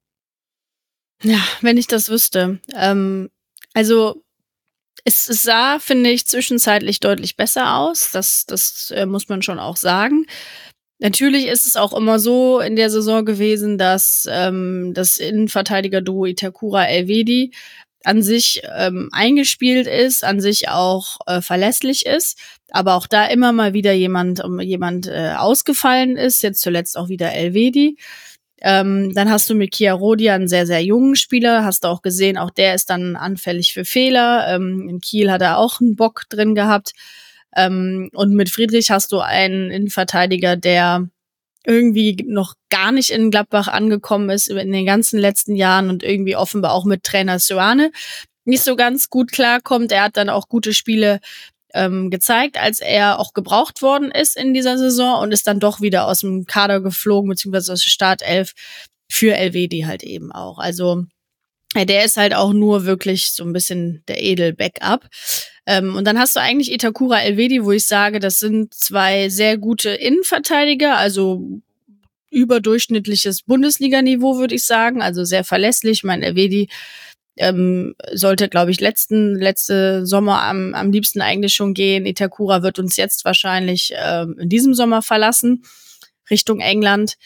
S4: Ja, wenn ich das wüsste. Ähm, also es, es sah, finde ich, zwischenzeitlich deutlich besser aus. Das, das äh, muss man schon auch sagen. Natürlich ist es auch immer so in der Saison gewesen, dass ähm, das Innenverteidiger-Duo Itakura-Elvedi an sich ähm, eingespielt ist, an sich auch äh, verlässlich ist, aber auch da immer mal wieder jemand um, jemand äh, ausgefallen ist, jetzt zuletzt auch wieder Elvedi. Ähm, dann hast du mit Chiarodia einen sehr, sehr jungen Spieler, hast du auch gesehen, auch der ist dann anfällig für Fehler. Ähm, in Kiel hat er auch einen Bock drin gehabt. Ähm, und mit Friedrich hast du einen Innenverteidiger, der irgendwie noch gar nicht in Gladbach angekommen ist in den ganzen letzten Jahren und irgendwie offenbar auch mit Trainer Ioane nicht so ganz gut klarkommt. Er hat dann auch gute Spiele ähm, gezeigt, als er auch gebraucht worden ist in dieser Saison und ist dann doch wieder aus dem Kader geflogen, beziehungsweise aus der Startelf für Elvedi halt eben auch. Also der ist halt auch nur wirklich so ein bisschen der Edel-Backup. Ähm, und dann hast du eigentlich Itakura Elvedi, wo ich sage, das sind zwei sehr gute Innenverteidiger, also überdurchschnittliches Bundesliga-Niveau, würde ich sagen, also sehr verlässlich. Ich meine, Elvedi ähm, sollte, glaube ich, letzten letzte Sommer am, am liebsten eigentlich schon gehen. Itakura wird uns jetzt wahrscheinlich ähm, in diesem Sommer verlassen, Richtung England.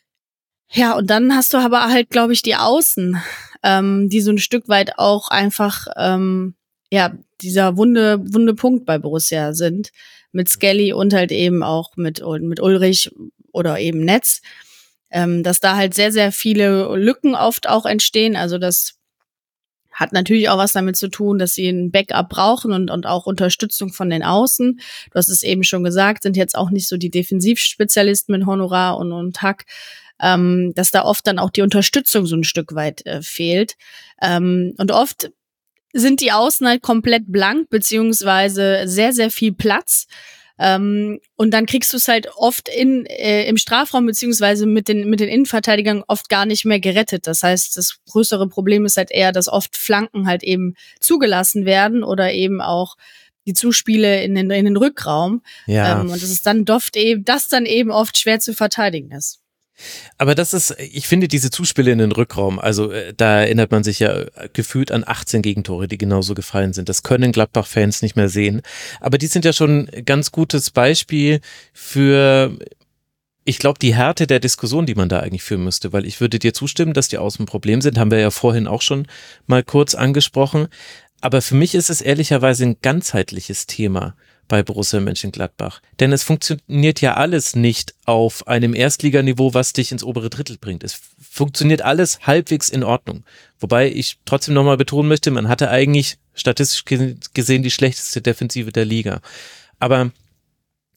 S4: Ja, und dann hast du aber halt, glaube ich, die Außen, ähm, die so ein Stück weit auch einfach, ähm, ja, dieser wunde, wunde Punkt bei Borussia sind. Mit Skelly und halt eben auch mit, mit Ulrich oder eben Netz. Ähm, dass da halt sehr, sehr viele Lücken oft auch entstehen. Also das hat natürlich auch was damit zu tun, dass sie ein Backup brauchen und, und auch Unterstützung von den Außen. Du hast es eben schon gesagt, sind jetzt auch nicht so die Defensivspezialisten mit Honorar und, und Hack. Ähm, dass da oft dann auch die Unterstützung so ein Stück weit äh, fehlt. Ähm, und oft sind die Außen halt komplett blank, beziehungsweise sehr, sehr viel Platz. Ähm, und dann kriegst du es halt oft in äh, im Strafraum, beziehungsweise mit den mit den Innenverteidigern oft gar nicht mehr gerettet. Das heißt, das größere Problem ist halt eher, dass oft Flanken halt eben zugelassen werden oder eben auch die Zuspiele in den, in den Rückraum.
S1: Ja.
S4: Ähm, und das ist dann oft eben, das dann eben oft schwer zu verteidigen ist.
S1: Aber das ist, ich finde diese Zuspiele in den Rückraum, also äh, da erinnert man sich ja gefühlt an achtzehn Gegentore, die genauso gefallen sind. Das können Gladbach-Fans nicht mehr sehen. Aber die sind ja schon ein ganz gutes Beispiel für, ich glaube, die Härte der Diskussion, die man da eigentlich führen müsste. Weil ich würde dir zustimmen, dass die Außen ein Problem sind, haben wir ja vorhin auch schon mal kurz angesprochen. Aber für mich ist es ehrlicherweise ein ganzheitliches Thema bei Borussia Mönchengladbach. Denn es funktioniert ja alles nicht auf einem Erstliganiveau, was dich ins obere Drittel bringt. Es funktioniert alles halbwegs in Ordnung. Wobei ich trotzdem nochmal betonen möchte, man hatte eigentlich statistisch gesehen die schlechteste Defensive der Liga. Aber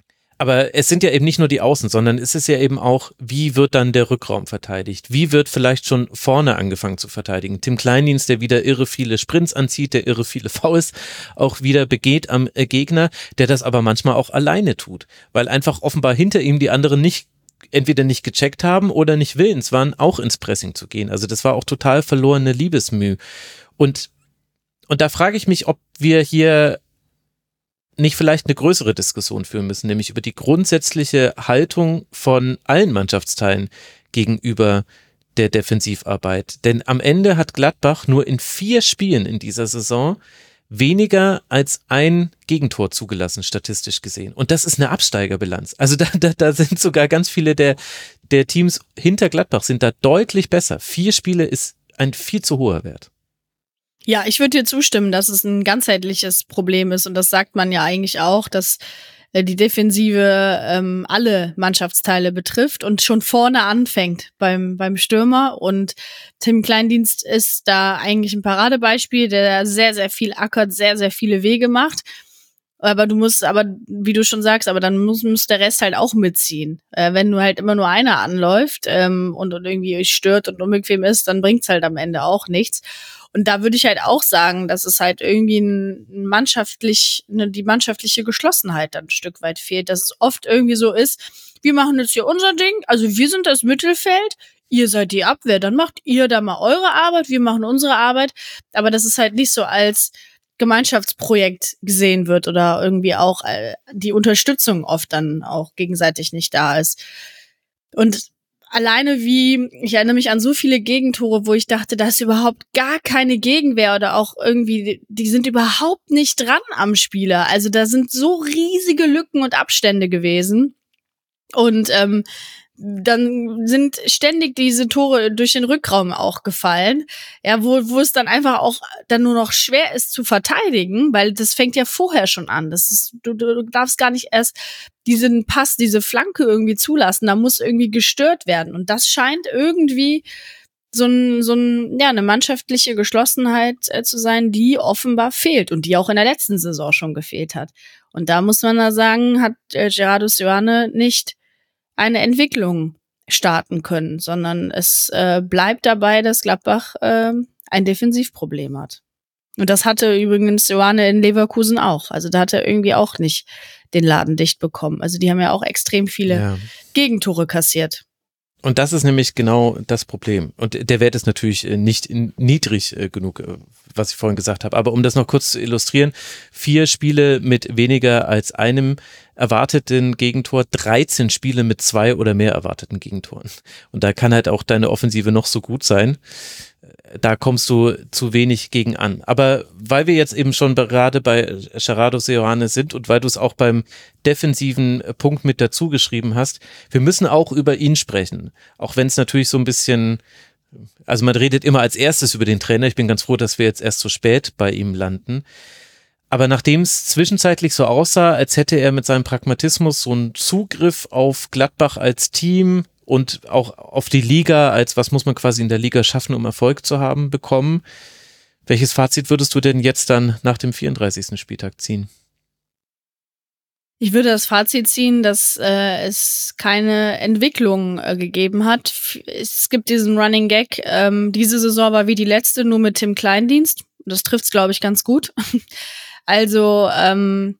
S1: Aber es sind ja eben nicht nur die Außen, sondern es ist ja eben auch, wie wird dann der Rückraum verteidigt? Wie wird vielleicht schon vorne angefangen zu verteidigen? Tim Kleindienst, der wieder irre viele Sprints anzieht, der irre viele Fouls auch wieder begeht am äh, Gegner, der das aber manchmal auch alleine tut, weil einfach offenbar hinter ihm die anderen nicht entweder nicht gecheckt haben oder nicht willens waren, auch ins Pressing zu gehen. Also das war auch total verlorene Liebesmüh. Und, und da frage ich mich, ob wir hier nicht vielleicht eine größere Diskussion führen müssen, nämlich über die grundsätzliche Haltung von allen Mannschaftsteilen gegenüber der Defensivarbeit. Denn am Ende hat Gladbach nur in vier Spielen in dieser Saison weniger als ein Gegentor zugelassen, statistisch gesehen. Und das ist eine Absteigerbilanz. Also da, da, da sind sogar ganz viele der, der Teams hinter Gladbach sind da deutlich besser. Vier Spiele ist ein viel zu hoher Wert.
S4: Ja, ich würde dir zustimmen, dass es ein ganzheitliches Problem ist. Und das sagt man ja eigentlich auch, dass äh, die Defensive ähm, alle Mannschaftsteile betrifft und schon vorne anfängt beim beim Stürmer. Und Tim Kleindienst ist da eigentlich ein Paradebeispiel, der sehr, sehr viel ackert, sehr, sehr viele Wege macht. Aber du musst, aber wie du schon sagst, aber dann muss, muss der Rest halt auch mitziehen. Äh, wenn du halt immer nur einer anläuft ähm, und, und irgendwie stört und unbequem ist, dann bringt's halt am Ende auch nichts. Und da würde ich halt auch sagen, dass es halt irgendwie ein mannschaftlich, eine, die mannschaftliche Geschlossenheit dann ein Stück weit fehlt. Dass es oft irgendwie so ist, wir machen jetzt hier unser Ding, also wir sind das Mittelfeld, ihr seid die Abwehr, dann macht ihr da mal eure Arbeit, wir machen unsere Arbeit. Aber das ist halt nicht so als Gemeinschaftsprojekt gesehen wird oder irgendwie auch äh, die Unterstützung oft dann auch gegenseitig nicht da ist. Und alleine wie, ich erinnere mich an so viele Gegentore, wo ich dachte, da ist überhaupt gar keine Gegenwehr oder auch irgendwie, die sind überhaupt nicht dran am Spieler. Also da sind so riesige Lücken und Abstände gewesen. Und ähm, dann sind ständig diese Tore durch den Rückraum auch gefallen, ja, wo wo es dann einfach auch dann nur noch schwer ist zu verteidigen, weil das fängt ja vorher schon an. Das ist, du, du darfst gar nicht erst diesen Pass, diese Flanke irgendwie zulassen. Da muss irgendwie gestört werden. Und das scheint irgendwie so ein, so ein, ja, eine mannschaftliche Geschlossenheit äh, zu sein, die offenbar fehlt und die auch in der letzten Saison schon gefehlt hat. Und da muss man da sagen, hat äh, Gerardo Seoane nicht eine Entwicklung starten können, sondern es äh, bleibt dabei, dass Gladbach äh, ein Defensivproblem hat. Und das hatte übrigens Seoane in Leverkusen auch. Also da hat er irgendwie auch nicht den Laden dicht bekommen. Also die haben ja auch extrem viele ja. Gegentore kassiert.
S1: Und das ist nämlich genau das Problem. Und der Wert ist natürlich nicht niedrig genug, was ich vorhin gesagt habe. Aber um das noch kurz zu illustrieren, vier Spiele mit weniger als einem erwarteten Gegentor, dreizehn Spiele mit zwei oder mehr erwarteten Gegentoren. Und da kann halt auch deine Offensive noch so gut sein. Da kommst du zu wenig gegen an. Aber weil wir jetzt eben schon gerade bei Gerardo Seoane sind und weil du es auch beim defensiven Punkt mit dazu geschrieben hast, wir müssen auch über ihn sprechen. Auch wenn es natürlich so ein bisschen, also man redet immer als erstes über den Trainer. Ich bin ganz froh, dass wir jetzt erst so spät bei ihm landen. Aber nachdem es zwischenzeitlich so aussah, als hätte er mit seinem Pragmatismus so einen Zugriff auf Gladbach als Team und auch auf die Liga, als was muss man quasi in der Liga schaffen, um Erfolg zu haben, bekommen. Welches Fazit würdest du denn jetzt dann nach dem vierunddreißigsten Spieltag ziehen?
S4: Ich würde das Fazit ziehen, dass äh, es keine Entwicklung äh, gegeben hat. Es gibt diesen Running Gag, ähm, diese Saison war wie die letzte, nur mit Tim Kleindienst. Das trifft's, glaube ich, ganz gut. Also ähm,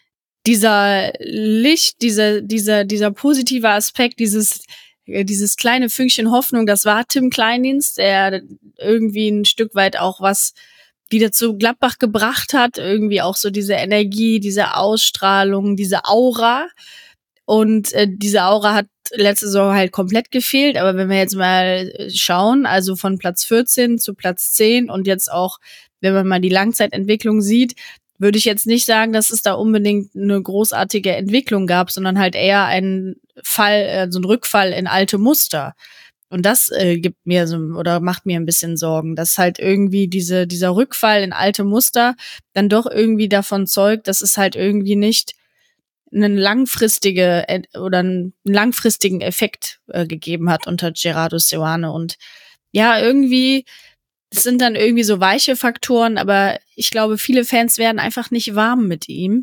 S4: dieser Licht, dieser, dieser, dieser positive Aspekt, dieses dieses kleine Fünkchen Hoffnung, das war Tim Kleindienst, der irgendwie ein Stück weit auch was wieder zu Gladbach gebracht hat, irgendwie auch so diese Energie, diese Ausstrahlung, diese Aura. Und äh, diese Aura hat letzte Saison halt komplett gefehlt, aber wenn wir jetzt mal schauen, also von Platz vierzehn zu Platz zehn und jetzt auch, wenn man mal die Langzeitentwicklung sieht, würde ich jetzt nicht sagen, dass es da unbedingt eine großartige Entwicklung gab, sondern halt eher einen Fall, äh, so ein Rückfall in alte Muster. Und das äh, gibt mir so oder macht mir ein bisschen Sorgen, dass halt irgendwie diese dieser Rückfall in alte Muster dann doch irgendwie davon zeugt, dass es halt irgendwie nicht einen langfristige äh, oder einen langfristigen Effekt äh, gegeben hat unter Gerardo Seoane. Und ja, irgendwie es sind dann irgendwie so weiche Faktoren, aber ich glaube, viele Fans werden einfach nicht warm mit ihm,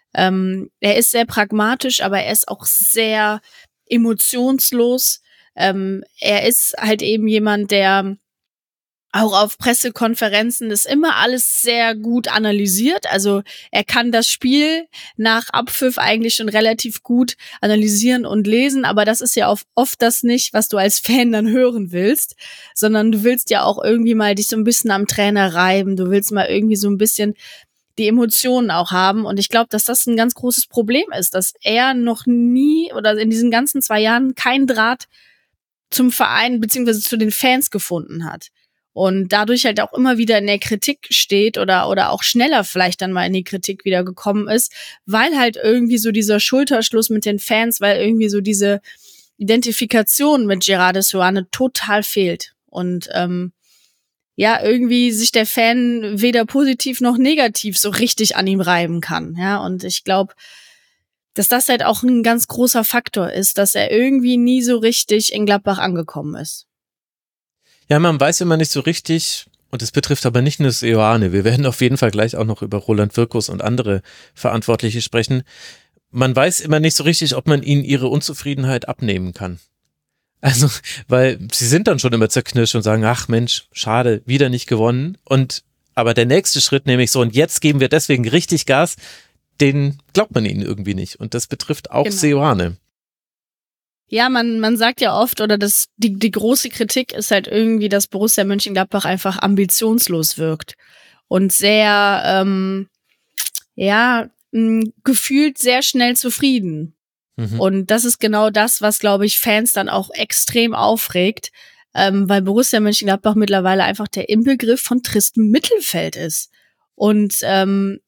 S4: Ähm, er ist sehr pragmatisch, aber er ist auch sehr emotionslos. Ähm, er ist halt eben jemand, der auch auf Pressekonferenzen das immer alles sehr gut analysiert. Also er kann das Spiel nach Abpfiff eigentlich schon relativ gut analysieren und lesen, aber das ist ja oft das nicht, was du als Fan dann hören willst, sondern du willst ja auch irgendwie mal dich so ein bisschen am Trainer reiben, du willst mal irgendwie so ein bisschen die Emotionen auch haben, und ich glaube, dass das ein ganz großes Problem ist, dass er noch nie oder in diesen ganzen zwei Jahren keinen Draht zum Verein beziehungsweise zu den Fans gefunden hat. Und dadurch halt auch immer wieder in der Kritik steht oder oder auch schneller vielleicht dann mal in die Kritik wieder gekommen ist, weil halt irgendwie so dieser Schulterschluss mit den Fans, weil irgendwie so diese Identifikation mit Gerardo Seoane total fehlt. Und ähm, ja, irgendwie sich der Fan weder positiv noch negativ so richtig an ihm reiben kann. Ja, und ich glaube, dass das halt auch ein ganz großer Faktor ist, dass er irgendwie nie so richtig in Gladbach angekommen ist.
S1: Ja, man weiß immer nicht so richtig, und es betrifft aber nicht nur Seoane, wir werden auf jeden Fall gleich auch noch über Roland Wirkus und andere Verantwortliche sprechen. Man weiß immer nicht so richtig, ob man ihnen ihre Unzufriedenheit abnehmen kann. Also, weil sie sind dann schon immer zerknirscht und sagen, ach Mensch, schade, wieder nicht gewonnen. Und aber der nächste Schritt, nämlich so, und jetzt geben wir deswegen richtig Gas, den glaubt man ihnen irgendwie nicht. Und das betrifft auch genau. Seoane.
S4: Ja, man man sagt ja oft, oder das die die große Kritik ist halt irgendwie, dass Borussia Mönchengladbach einfach ambitionslos wirkt und sehr, ähm, ja, mh, gefühlt sehr schnell zufrieden. Mhm. Und das ist genau das, was, glaube ich, Fans dann auch extrem aufregt, ähm, weil Borussia Mönchengladbach mittlerweile einfach der Inbegriff von tristem Mittelfeld ist. Und ähm,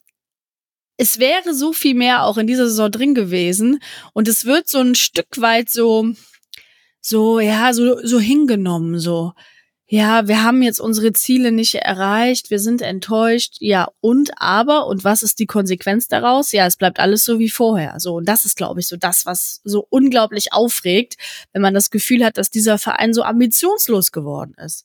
S4: es wäre so viel mehr auch in dieser Saison drin gewesen, und es wird so ein Stück weit so, so, ja, so, so hingenommen, so, ja, wir haben jetzt unsere Ziele nicht erreicht, wir sind enttäuscht, ja, und aber, und was ist die Konsequenz daraus? Ja, es bleibt alles so wie vorher, so, und das ist, glaube ich, so das, was so unglaublich aufregt, wenn man das Gefühl hat, dass dieser Verein so ambitionslos geworden ist.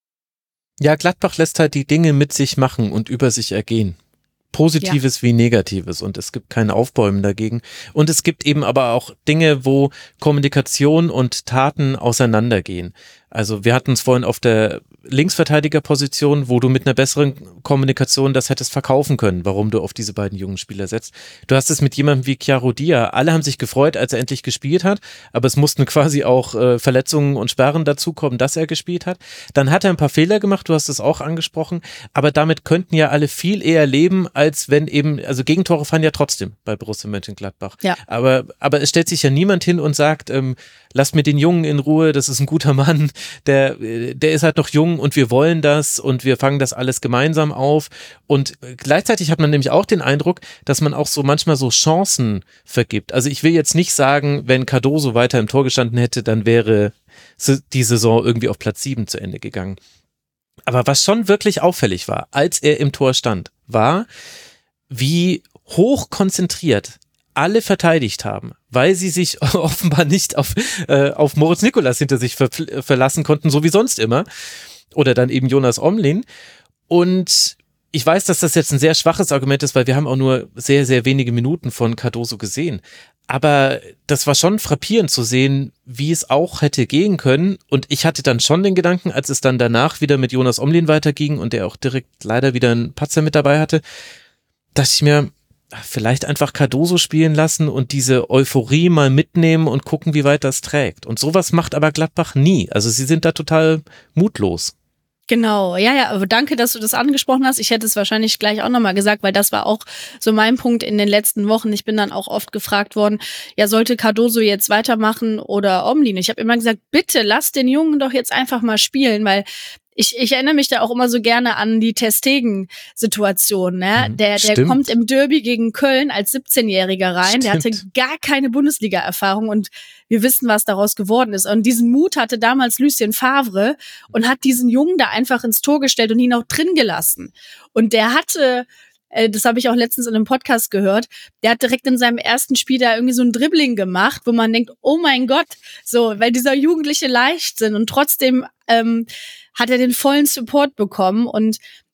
S1: Ja, Gladbach lässt halt die Dinge mit sich machen und über sich ergehen. Positives ja. wie Negatives, und es gibt kein Aufbäumen dagegen. Und es gibt eben aber auch Dinge, wo Kommunikation und Taten auseinandergehen. Also wir hatten es vorhin auf der Linksverteidigerposition, wo du mit einer besseren Kommunikation das hättest verkaufen können, warum du auf diese beiden jungen Spieler setzt. Du hast es mit jemandem wie Chiaro Dia. Alle haben sich gefreut, als er endlich gespielt hat, aber es mussten quasi auch äh, Verletzungen und Sperren dazukommen, dass er gespielt hat. Dann hat er ein paar Fehler gemacht, du hast es auch angesprochen, aber damit könnten ja alle viel eher leben, als wenn eben, also Gegentore fallen ja trotzdem bei Borussia Mönchengladbach. Ja. Aber, aber es stellt sich ja niemand hin und sagt, ähm, lasst mir den Jungen in Ruhe, das ist ein guter Mann, der, der ist halt noch jung und wir wollen das und wir fangen das alles gemeinsam auf. Und gleichzeitig hat man nämlich auch den Eindruck, dass man auch so manchmal so Chancen vergibt. Also ich will jetzt nicht sagen, wenn Cardoso weiter im Tor gestanden hätte, dann wäre die Saison irgendwie auf Platz sieben zu Ende gegangen. Aber was schon wirklich auffällig war, als er im Tor stand, war, wie hoch konzentriert alle verteidigt haben, weil sie sich offenbar nicht auf, äh, auf Moritz Nicolas hinter sich ver- verlassen konnten, so wie sonst immer. Oder dann eben Jonas Omlin. Und ich weiß, dass das jetzt ein sehr schwaches Argument ist, weil wir haben auch nur sehr, sehr wenige Minuten von Cardoso gesehen. Aber das war schon frappierend zu sehen, wie es auch hätte gehen können. Und ich hatte dann schon den Gedanken, als es dann danach wieder mit Jonas Omlin weiterging und der auch direkt leider wieder einen Patzer mit dabei hatte, dachte ich mir, vielleicht einfach Cardoso spielen lassen und diese Euphorie mal mitnehmen und gucken, wie weit das trägt. Und sowas macht aber Gladbach nie. Also sie sind da total mutlos.
S4: Genau, ja, ja, aber danke, dass du das angesprochen hast. Ich hätte es wahrscheinlich gleich auch nochmal gesagt, weil das war auch so mein Punkt in den letzten Wochen. Ich bin dann auch oft gefragt worden, ja, sollte Cardoso jetzt weitermachen oder Omlin? Ich habe immer gesagt, bitte lass den Jungen doch jetzt einfach mal spielen, weil Ich, ich erinnere mich da auch immer so gerne an die Ter Stegen-Situation. Ne?
S1: Mhm,
S4: der der kommt im Derby gegen Köln als siebzehnjähriger rein. Stimmt. Der hatte gar keine Bundesliga-Erfahrung und wir wissen, was daraus geworden ist. Und diesen Mut hatte damals Lucien Favre und hat diesen Jungen da einfach ins Tor gestellt und ihn auch drin gelassen. Und der hatte... Das habe ich auch letztens in einem Podcast gehört. Der hat direkt in seinem ersten Spiel da irgendwie so ein Dribbling gemacht, wo man denkt, oh mein Gott, so, weil dieser jugendliche Leichtsinn, und trotzdem ähm, hat er den vollen Support bekommen. Und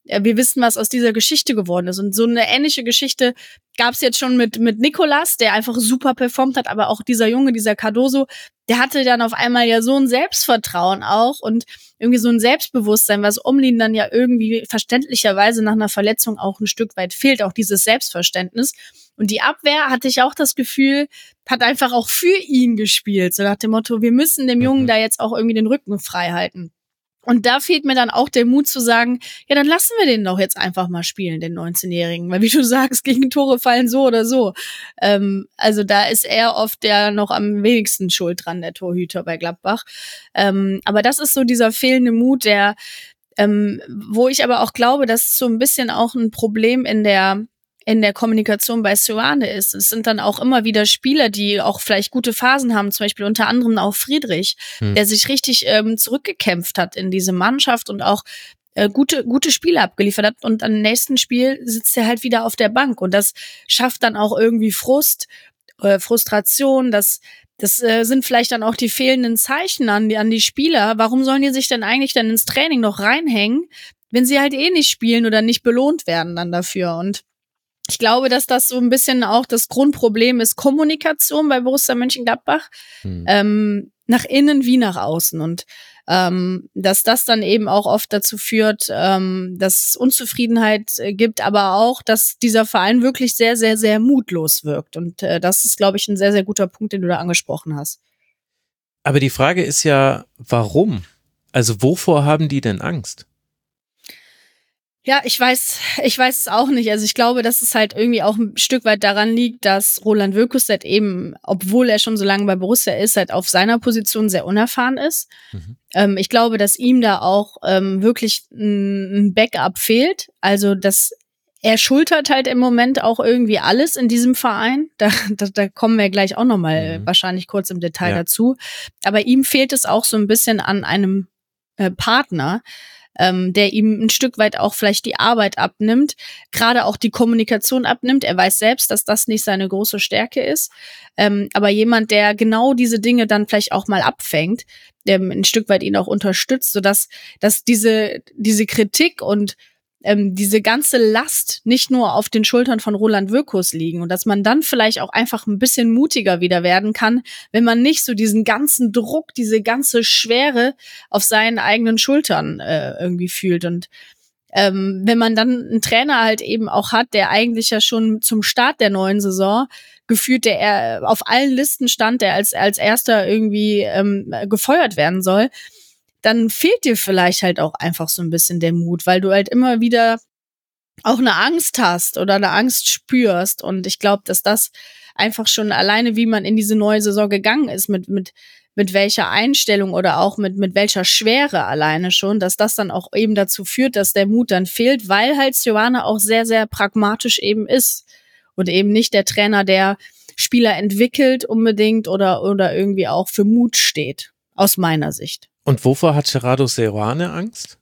S4: wir wissen, was aus dieser Geschichte geworden ist. Und so eine ähnliche Geschichte gab es jetzt schon mit mit Nicolas, der einfach super performt hat, aber auch dieser Junge, dieser Cardoso, der hatte dann auf einmal ja so ein Selbstvertrauen auch und irgendwie so ein Selbstbewusstsein, was Omlin dann ja irgendwie verständlicherweise nach einer Verletzung auch ein Stück weit fehlt, auch dieses Selbstverständnis. Und die Abwehr, hatte ich auch das Gefühl, hat einfach auch für ihn gespielt, so nach dem Motto, wir müssen dem Jungen da jetzt auch irgendwie den Rücken frei halten. Und da fehlt mir dann auch der Mut zu sagen, ja, dann lassen wir den doch jetzt einfach mal spielen, den neunzehnjährigen. Weil wie du sagst, gegen Tore fallen so oder so. Ähm, also da ist er oft der noch am wenigsten schuld dran, der Torhüter bei Gladbach. Ähm, aber das ist so dieser fehlende Mut, der, ähm, wo ich aber auch glaube, dass so ein bisschen auch ein Problem in der in der Kommunikation bei Seoane ist. Es sind dann auch immer wieder Spieler, die auch vielleicht gute Phasen haben, zum Beispiel unter anderem auch Friedrich, hm. der sich richtig ähm, zurückgekämpft hat in diese Mannschaft und auch äh, gute gute Spiele abgeliefert hat. Und am nächsten Spiel sitzt er halt wieder auf der Bank. Und das schafft dann auch irgendwie Frust, äh, Frustration, das Das äh, sind vielleicht dann auch die fehlenden Zeichen an die, an die Spieler. Warum sollen die sich denn eigentlich dann ins Training noch reinhängen, wenn sie halt eh nicht spielen oder nicht belohnt werden dann dafür? Und ich glaube, dass das so ein bisschen auch das Grundproblem ist, Kommunikation bei Borussia Mönchengladbach, hm. ähm, nach innen wie nach außen. Und ähm, dass das dann eben auch oft dazu führt, ähm, dass es Unzufriedenheit äh, gibt, aber auch, dass dieser Verein wirklich sehr, sehr, sehr mutlos wirkt. Und äh, das ist, glaube ich, ein sehr, sehr guter Punkt, den du da angesprochen hast.
S1: Aber die Frage ist ja, warum? Also wovor haben die denn Angst?
S4: Ja, ich weiß, ich weiß es auch nicht. Also ich glaube, dass es halt irgendwie auch ein Stück weit daran liegt, dass Roland Wirtkus halt eben, obwohl er schon so lange bei Borussia ist, halt auf seiner Position sehr unerfahren ist. Mhm. Ähm, ich glaube, dass ihm da auch ähm, wirklich ein Backup fehlt. Also dass er schultert halt im Moment auch irgendwie alles in diesem Verein. Da, da, da kommen wir gleich auch nochmal mhm. wahrscheinlich kurz im Detail ja. dazu. Aber ihm fehlt es auch so ein bisschen an einem äh, Partner, Ähm, der ihm ein Stück weit auch vielleicht die Arbeit abnimmt, gerade auch die Kommunikation abnimmt. Er weiß selbst, dass das nicht seine große Stärke ist. Ähm, aber jemand, der genau diese Dinge dann vielleicht auch mal abfängt, der ein Stück weit ihn auch unterstützt, sodass dass diese diese Kritik und ähm, diese ganze Last nicht nur auf den Schultern von Roland Wirtkus liegen und dass man dann vielleicht auch einfach ein bisschen mutiger wieder werden kann, wenn man nicht so diesen ganzen Druck, diese ganze Schwere auf seinen eigenen Schultern äh, irgendwie fühlt. Und ähm, wenn man dann einen Trainer halt eben auch hat, der eigentlich ja schon zum Start der neuen Saison gefühlt, der er auf allen Listen stand, der als als erster irgendwie ähm, gefeuert werden soll, dann fehlt dir vielleicht halt auch einfach so ein bisschen der Mut, weil du halt immer wieder auch eine Angst hast oder eine Angst spürst. Und ich glaube, dass das einfach schon alleine, wie man in diese neue Saison gegangen ist, mit mit mit welcher Einstellung oder auch mit mit welcher Schwere alleine schon, dass das dann auch eben dazu führt, dass der Mut dann fehlt, weil halt Seoane auch sehr, sehr pragmatisch eben ist und eben nicht der Trainer, der Spieler entwickelt unbedingt oder oder irgendwie auch für Mut steht, aus meiner Sicht.
S1: Und wovor hat Gerardo Seoane Angst?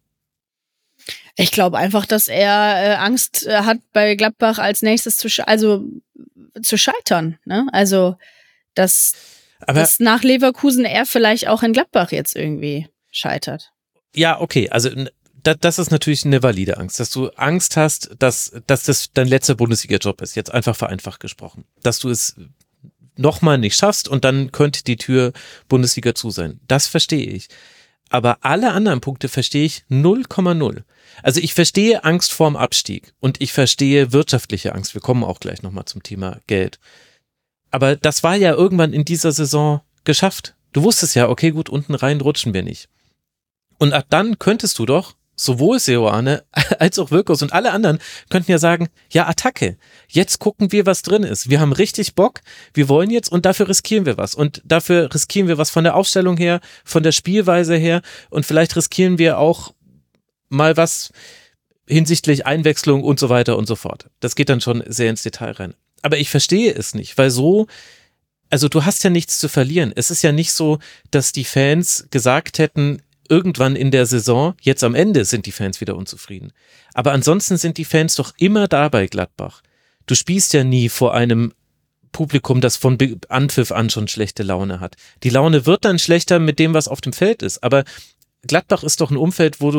S4: Ich glaube einfach, dass er äh, Angst äh, hat, bei Gladbach als nächstes zu, sch- also, zu scheitern. Ne? Also, dass, dass nach Leverkusen er vielleicht auch in Gladbach jetzt irgendwie scheitert.
S1: Ja, okay. Also da, das ist natürlich eine valide Angst, dass du Angst hast, dass, dass das dein letzter Bundesliga-Job ist. Jetzt einfach vereinfacht gesprochen. Dass du es nochmal nicht schaffst und dann könnte die Tür Bundesliga zu sein. Das verstehe ich. Aber alle anderen Punkte verstehe ich null Komma null. Also ich verstehe Angst vorm Abstieg und ich verstehe wirtschaftliche Angst. Wir kommen auch gleich nochmal zum Thema Geld. Aber das war ja irgendwann in dieser Saison geschafft. Du wusstest ja, okay, gut, unten rein rutschen wir nicht. Und ab dann könntest du doch, sowohl Seoane als auch Wirtkus und alle anderen könnten ja sagen, ja, Attacke, jetzt gucken wir, was drin ist. Wir haben richtig Bock, wir wollen jetzt und dafür riskieren wir was. Und dafür riskieren wir was von der Aufstellung her, von der Spielweise her und vielleicht riskieren wir auch mal was hinsichtlich Einwechslung und so weiter und so fort. Das geht dann schon sehr ins Detail rein. Aber ich verstehe es nicht, weil so, also du hast ja nichts zu verlieren. Es ist ja nicht so, dass die Fans gesagt hätten, irgendwann in der Saison, jetzt am Ende sind die Fans wieder unzufrieden. Aber ansonsten sind die Fans doch immer da bei Gladbach. Du spielst ja nie vor einem Publikum, das von Anpfiff an schon schlechte Laune hat. Die Laune wird dann schlechter mit dem, was auf dem Feld ist. Aber Gladbach ist doch ein Umfeld, wo du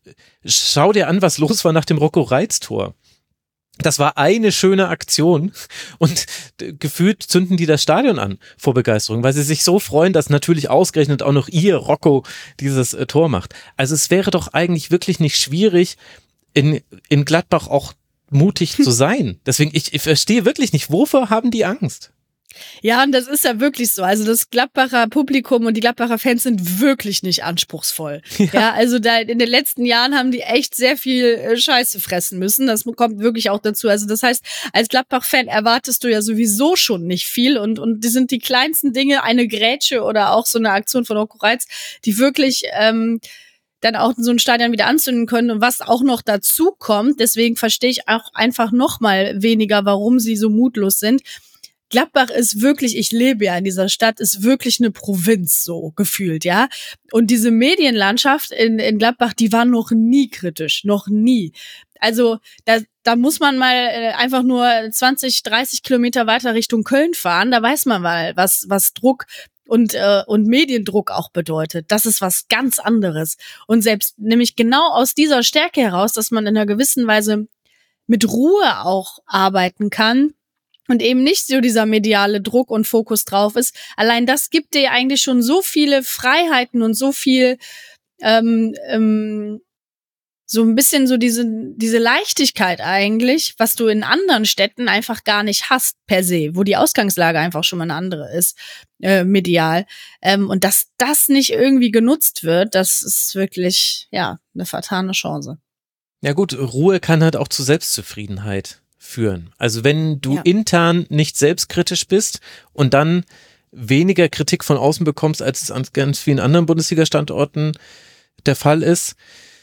S1: schau dir an, was los war nach dem Rocco-Reitz-Tor. Das war eine schöne Aktion und gefühlt zünden die das Stadion an vor Begeisterung, weil sie sich so freuen, dass natürlich ausgerechnet auch noch ihr Rocco dieses äh, Tor macht. Also es wäre doch eigentlich wirklich nicht schwierig, in, in Gladbach auch mutig zu sein. Deswegen, ich, ich verstehe wirklich nicht, wovor haben die Angst?
S4: Ja, und das ist ja wirklich so. Also das Gladbacher Publikum und die Gladbacher Fans sind wirklich nicht anspruchsvoll. Ja, ja also da in den letzten Jahren haben die echt sehr viel Scheiße fressen müssen. Das kommt wirklich auch dazu. Also das heißt, als Gladbach-Fan erwartest du ja sowieso schon nicht viel und und die sind die kleinsten Dinge, eine Grätsche oder auch so eine Aktion von Rocco Reitz, die wirklich ähm, dann auch so ein Stadion wieder anzünden können. Und was auch noch dazu kommt, deswegen verstehe ich auch einfach noch mal weniger, warum sie so mutlos sind. Gladbach ist wirklich, ich lebe ja in dieser Stadt, ist wirklich eine Provinz so gefühlt, ja. Und diese Medienlandschaft in, in Gladbach, die war noch nie kritisch, noch nie. Also da, da muss man mal äh, einfach nur zwanzig, dreißig Kilometer weiter Richtung Köln fahren, da weiß man mal, was, was Druck und, äh, und Mediendruck auch bedeutet. Das ist was ganz anderes. Und selbst nämlich genau aus dieser Stärke heraus, dass man in einer gewissen Weise mit Ruhe auch arbeiten kann, und eben nicht so dieser mediale Druck und Fokus drauf ist. Allein das gibt dir eigentlich schon so viele Freiheiten und so viel, ähm, ähm, so ein bisschen so diese diese Leichtigkeit eigentlich, was du in anderen Städten einfach gar nicht hast per se, wo die Ausgangslage einfach schon mal eine andere ist, äh, medial. Ähm, und dass das nicht irgendwie genutzt wird, das ist wirklich, ja, eine vertane Chance.
S1: Ja gut, Ruhe kann halt auch zu Selbstzufriedenheit führen. Also wenn du ja. intern nicht selbstkritisch bist und dann weniger Kritik von außen bekommst, als es an ganz vielen anderen Bundesliga-Standorten der Fall ist,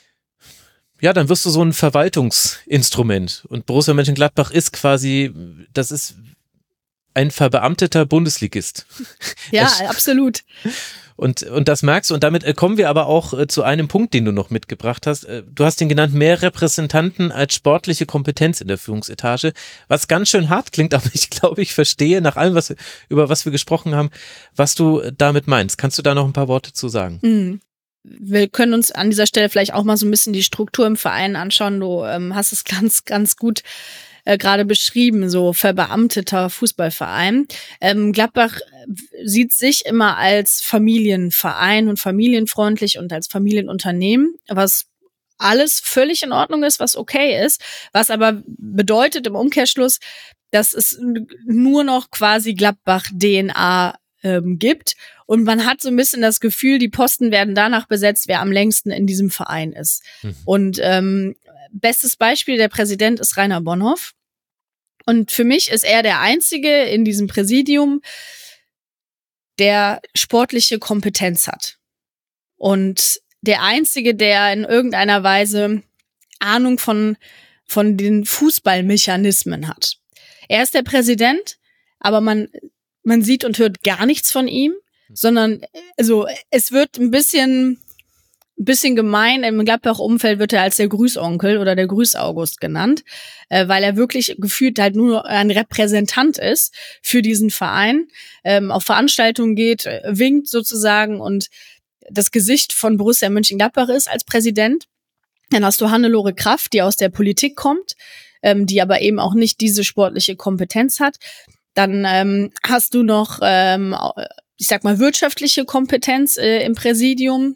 S1: ja, dann wirst du so ein Verwaltungsinstrument. Und Borussia Mönchengladbach ist quasi, das ist ein verbeamteter Bundesligist.
S4: Ja, absolut.
S1: Und, und das merkst du. Und damit kommen wir aber auch äh, zu einem Punkt, den du noch mitgebracht hast. Äh, du hast ihn genannt, mehr Repräsentanten als sportliche Kompetenz in der Führungsetage. Was ganz schön hart klingt, aber ich glaube, ich verstehe nach allem, was, über was wir gesprochen haben, was du damit meinst. Kannst du da noch ein paar Worte zu sagen?
S4: Mhm. Wir können uns an dieser Stelle vielleicht auch mal so ein bisschen die Struktur im Verein anschauen. Du ähm, hast es ganz, ganz gut äh, gerade beschrieben, so verbeamteter Fußballverein. Ähm, Gladbach sieht sich immer als Familienverein und familienfreundlich und als Familienunternehmen, was alles völlig in Ordnung ist, was okay ist, was aber bedeutet im Umkehrschluss, dass es nur noch quasi Gladbach-D N A ähm, gibt und man hat so ein bisschen das Gefühl, die Posten werden danach besetzt, wer am längsten in diesem Verein ist. Mhm. Und ähm, bestes Beispiel, der Präsident ist Rainer Bonhoff und für mich ist er der Einzige in diesem Präsidium, der sportliche Kompetenz hat und der Einzige, der in irgendeiner Weise Ahnung von, von den Fußballmechanismen hat. Er ist der Präsident, aber man, man sieht und hört gar nichts von ihm, sondern also es wird ein bisschen, ein bisschen gemein, im Gladbach-Umfeld wird er als der Grüßonkel oder der Grüß-August genannt, äh, weil er wirklich gefühlt halt nur ein Repräsentant ist für diesen Verein, ähm, auf Veranstaltungen geht, winkt sozusagen und das Gesicht von Borussia Mönchengladbach ist als Präsident. Dann hast du Hannelore Kraft, die aus der Politik kommt, ähm, die aber eben auch nicht diese sportliche Kompetenz hat. Dann ähm, hast du noch, ähm, ich sag mal, wirtschaftliche Kompetenz äh, im Präsidium.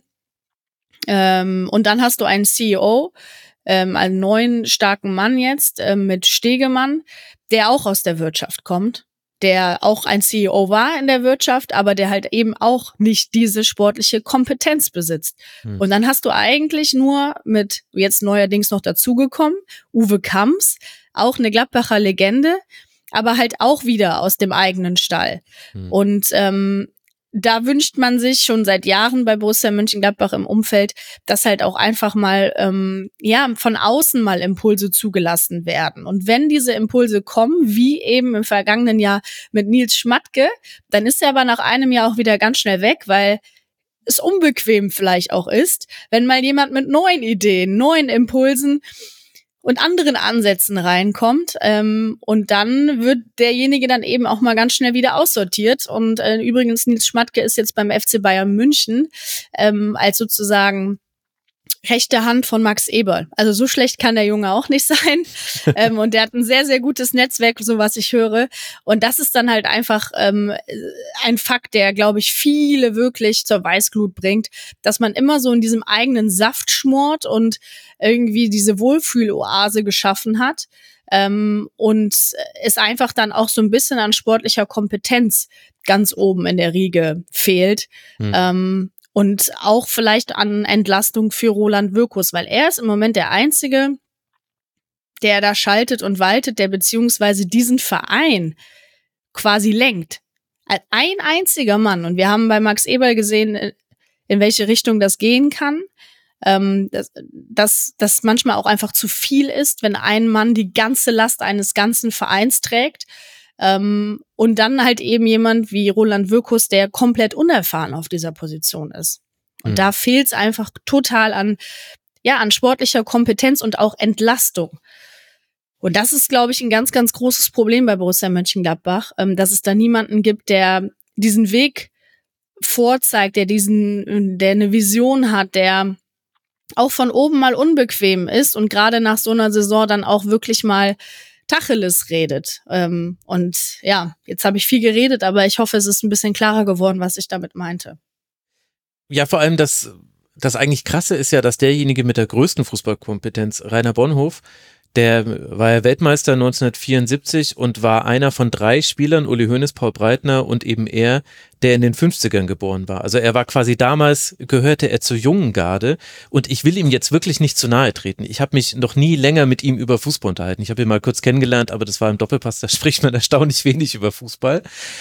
S4: Ähm, und dann hast du einen C E O, ähm, einen neuen starken Mann jetzt äh, mit Stegemann, der auch aus der Wirtschaft kommt, der auch ein C E O war in der Wirtschaft, aber der halt eben auch nicht diese sportliche Kompetenz besitzt. Hm. Und dann hast du eigentlich nur mit, jetzt neuerdings noch dazugekommen, Uwe Kamps, auch eine Gladbacher Legende, aber halt auch wieder aus dem eigenen Stall. Hm. Und ähm, da wünscht man sich schon seit Jahren bei Borussia Mönchengladbach im Umfeld, dass halt auch einfach mal ähm, ja von außen mal Impulse zugelassen werden. Und wenn diese Impulse kommen, wie eben im vergangenen Jahr mit Nils Schmatke, dann ist er aber nach einem Jahr auch wieder ganz schnell weg, weil es unbequem vielleicht auch ist, wenn mal jemand mit neuen Ideen, neuen Impulsen und anderen Ansätzen reinkommt. Ähm, und dann wird derjenige dann eben auch mal ganz schnell wieder aussortiert. Und äh, übrigens, Nils Schmatke ist jetzt beim F C Bayern München ähm, als sozusagen rechte Hand von Max Eberl. Also so schlecht kann der Junge auch nicht sein. ähm, und der hat ein sehr, sehr gutes Netzwerk, so was ich höre. Und das ist dann halt einfach ähm, ein Fakt, der, glaube ich, viele wirklich zur Weißglut bringt, dass man immer so in diesem eigenen Saft schmort und irgendwie diese Wohlfühloase geschaffen hat. Ähm, und es einfach dann auch so ein bisschen an sportlicher Kompetenz ganz oben in der Riege fehlt. Hm. Ähm, Und auch vielleicht an Entlastung für Roland Wirkus, weil er ist im Moment der Einzige, der da schaltet und waltet, der beziehungsweise diesen Verein quasi lenkt. Ein einziger Mann. Und wir haben bei Max Eberl gesehen, in welche Richtung das gehen kann. Ähm, dass, dass das manchmal auch einfach zu viel ist, wenn ein Mann die ganze Last eines ganzen Vereins trägt. Ähm, und dann halt eben jemand wie Roland Wirkus, der komplett unerfahren auf dieser Position ist. Und mhm. da fehlt es einfach total an, ja, an sportlicher Kompetenz und auch Entlastung. Und das ist, glaube ich, ein ganz, ganz großes Problem bei Borussia Mönchengladbach, ähm, dass es da niemanden gibt, der diesen Weg vorzeigt, der diesen, der eine Vision hat, der auch von oben mal unbequem ist und gerade nach so einer Saison dann auch wirklich mal Tacheles redet. Ähm, und ja, jetzt habe ich viel geredet, aber ich hoffe, es ist ein bisschen klarer geworden, was ich damit meinte.
S1: Ja, vor allem das, das eigentlich Krasse ist ja, dass derjenige mit der größten Fußballkompetenz, Rainer Bonhof, der war ja Weltmeister neunzehnhundertvierundsiebzig und war einer von drei Spielern, Uli Hoeneß, Paul Breitner und eben er, der in den fünfzigern geboren war. Also er war quasi damals, gehörte er zur jungen Garde und ich will ihm jetzt wirklich nicht zu nahe treten. Ich habe mich noch nie länger mit ihm über Fußball unterhalten. Ich habe ihn mal kurz kennengelernt, aber das war im Doppelpass, da spricht man erstaunlich wenig über Fußball.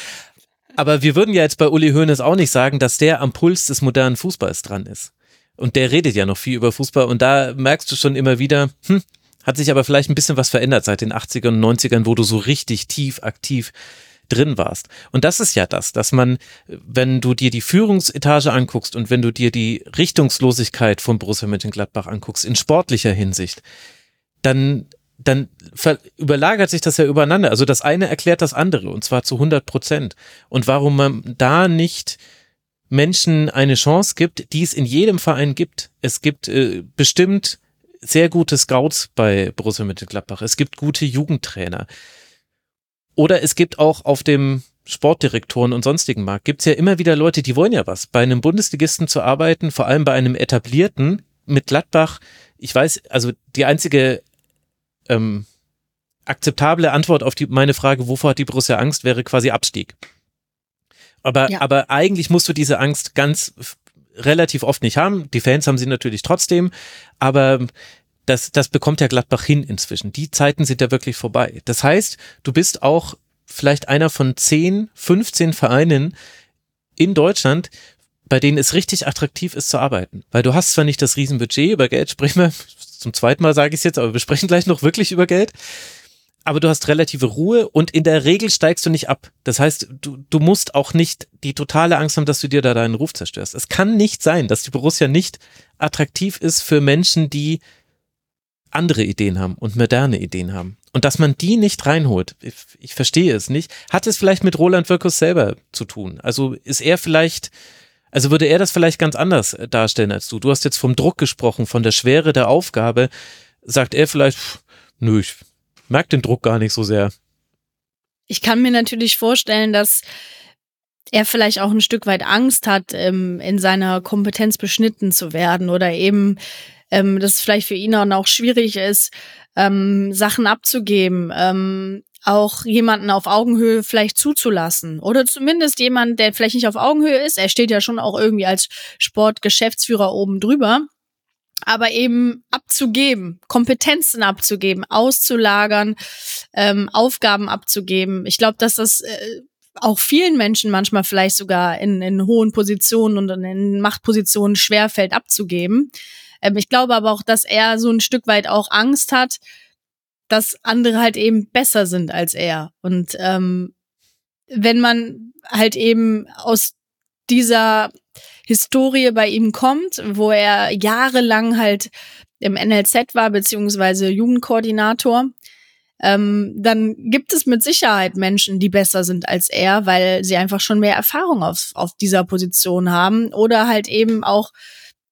S1: Aber wir würden ja jetzt bei Uli Hoeneß auch nicht sagen, dass der am Puls des modernen Fußballs dran ist. Und der redet ja noch viel über Fußball und da merkst du schon immer wieder, hm, hat sich aber vielleicht ein bisschen was verändert seit den achtzigern und neunzigern, wo du so richtig tief aktiv drin warst. Und das ist ja das, dass man, wenn du dir die Führungsetage anguckst und wenn du dir die Richtungslosigkeit von Borussia Mönchengladbach anguckst, in sportlicher Hinsicht, dann, dann überlagert sich das ja übereinander. Also das eine erklärt das andere und zwar zu hundert Prozent. Und warum man da nicht Menschen eine Chance gibt, die es in jedem Verein gibt. Es gibt äh, bestimmt sehr gute Scouts bei Borussia Mönchengladbach. Es gibt gute Jugendtrainer. Oder es gibt auch auf dem Sportdirektoren und sonstigen Markt, gibt es ja immer wieder Leute, die wollen ja was. Bei einem Bundesligisten zu arbeiten, vor allem bei einem etablierten, mit Gladbach, ich weiß, also die einzige ähm, akzeptable Antwort auf die, meine Frage, wovor hat die Borussia Angst, wäre quasi Abstieg. Aber, ja. aber eigentlich musst du diese Angst ganz relativ oft nicht haben. Die Fans haben sie natürlich trotzdem, aber das, das bekommt ja Gladbach hin inzwischen. Die Zeiten sind ja wirklich vorbei. Das heißt, du bist auch vielleicht einer von zehn, fünfzehn Vereinen in Deutschland, bei denen es richtig attraktiv ist zu arbeiten. Weil du hast zwar nicht das Riesenbudget, über Geld sprechen wir, zum zweiten Mal sage ich es jetzt, aber wir sprechen gleich noch wirklich über Geld. Aber du hast relative Ruhe und in der Regel steigst du nicht ab. Das heißt, du, du musst auch nicht die totale Angst haben, dass du dir da deinen Ruf zerstörst. Es kann nicht sein, dass die Borussia nicht attraktiv ist für Menschen, die andere Ideen haben und moderne Ideen haben. Und dass man die nicht reinholt, ich, ich verstehe es nicht. Hat es vielleicht mit Roland Wirkus selber zu tun? Also ist er vielleicht, also würde er das vielleicht ganz anders darstellen als du? Du hast jetzt vom Druck gesprochen, von der Schwere der Aufgabe. Sagt er vielleicht, pff, nö, ich merke den Druck gar nicht so sehr.
S4: Ich kann mir natürlich vorstellen, dass er vielleicht auch ein Stück weit Angst hat, ähm, in seiner Kompetenz beschnitten zu werden oder eben, ähm, dass es vielleicht für ihn auch schwierig ist, ähm, Sachen abzugeben, ähm, auch jemanden auf Augenhöhe vielleicht zuzulassen oder zumindest jemand, der vielleicht nicht auf Augenhöhe ist. Er steht ja schon auch irgendwie als Sportgeschäftsführer oben drüber. Aber eben abzugeben, Kompetenzen abzugeben, auszulagern, ähm, Aufgaben abzugeben. Ich glaube, dass das äh, auch vielen Menschen manchmal vielleicht sogar in, in hohen Positionen und in Machtpositionen schwerfällt abzugeben. Ähm, ich glaube aber auch, dass er so ein Stück weit auch Angst hat, dass andere halt eben besser sind als er. Und ähm, wenn man halt eben aus dieser Historie bei ihm kommt, wo er jahrelang halt im N L Z war, beziehungsweise Jugendkoordinator, ähm, dann gibt es mit Sicherheit Menschen, die besser sind als er, weil sie einfach schon mehr Erfahrung auf, auf dieser Position haben oder halt eben auch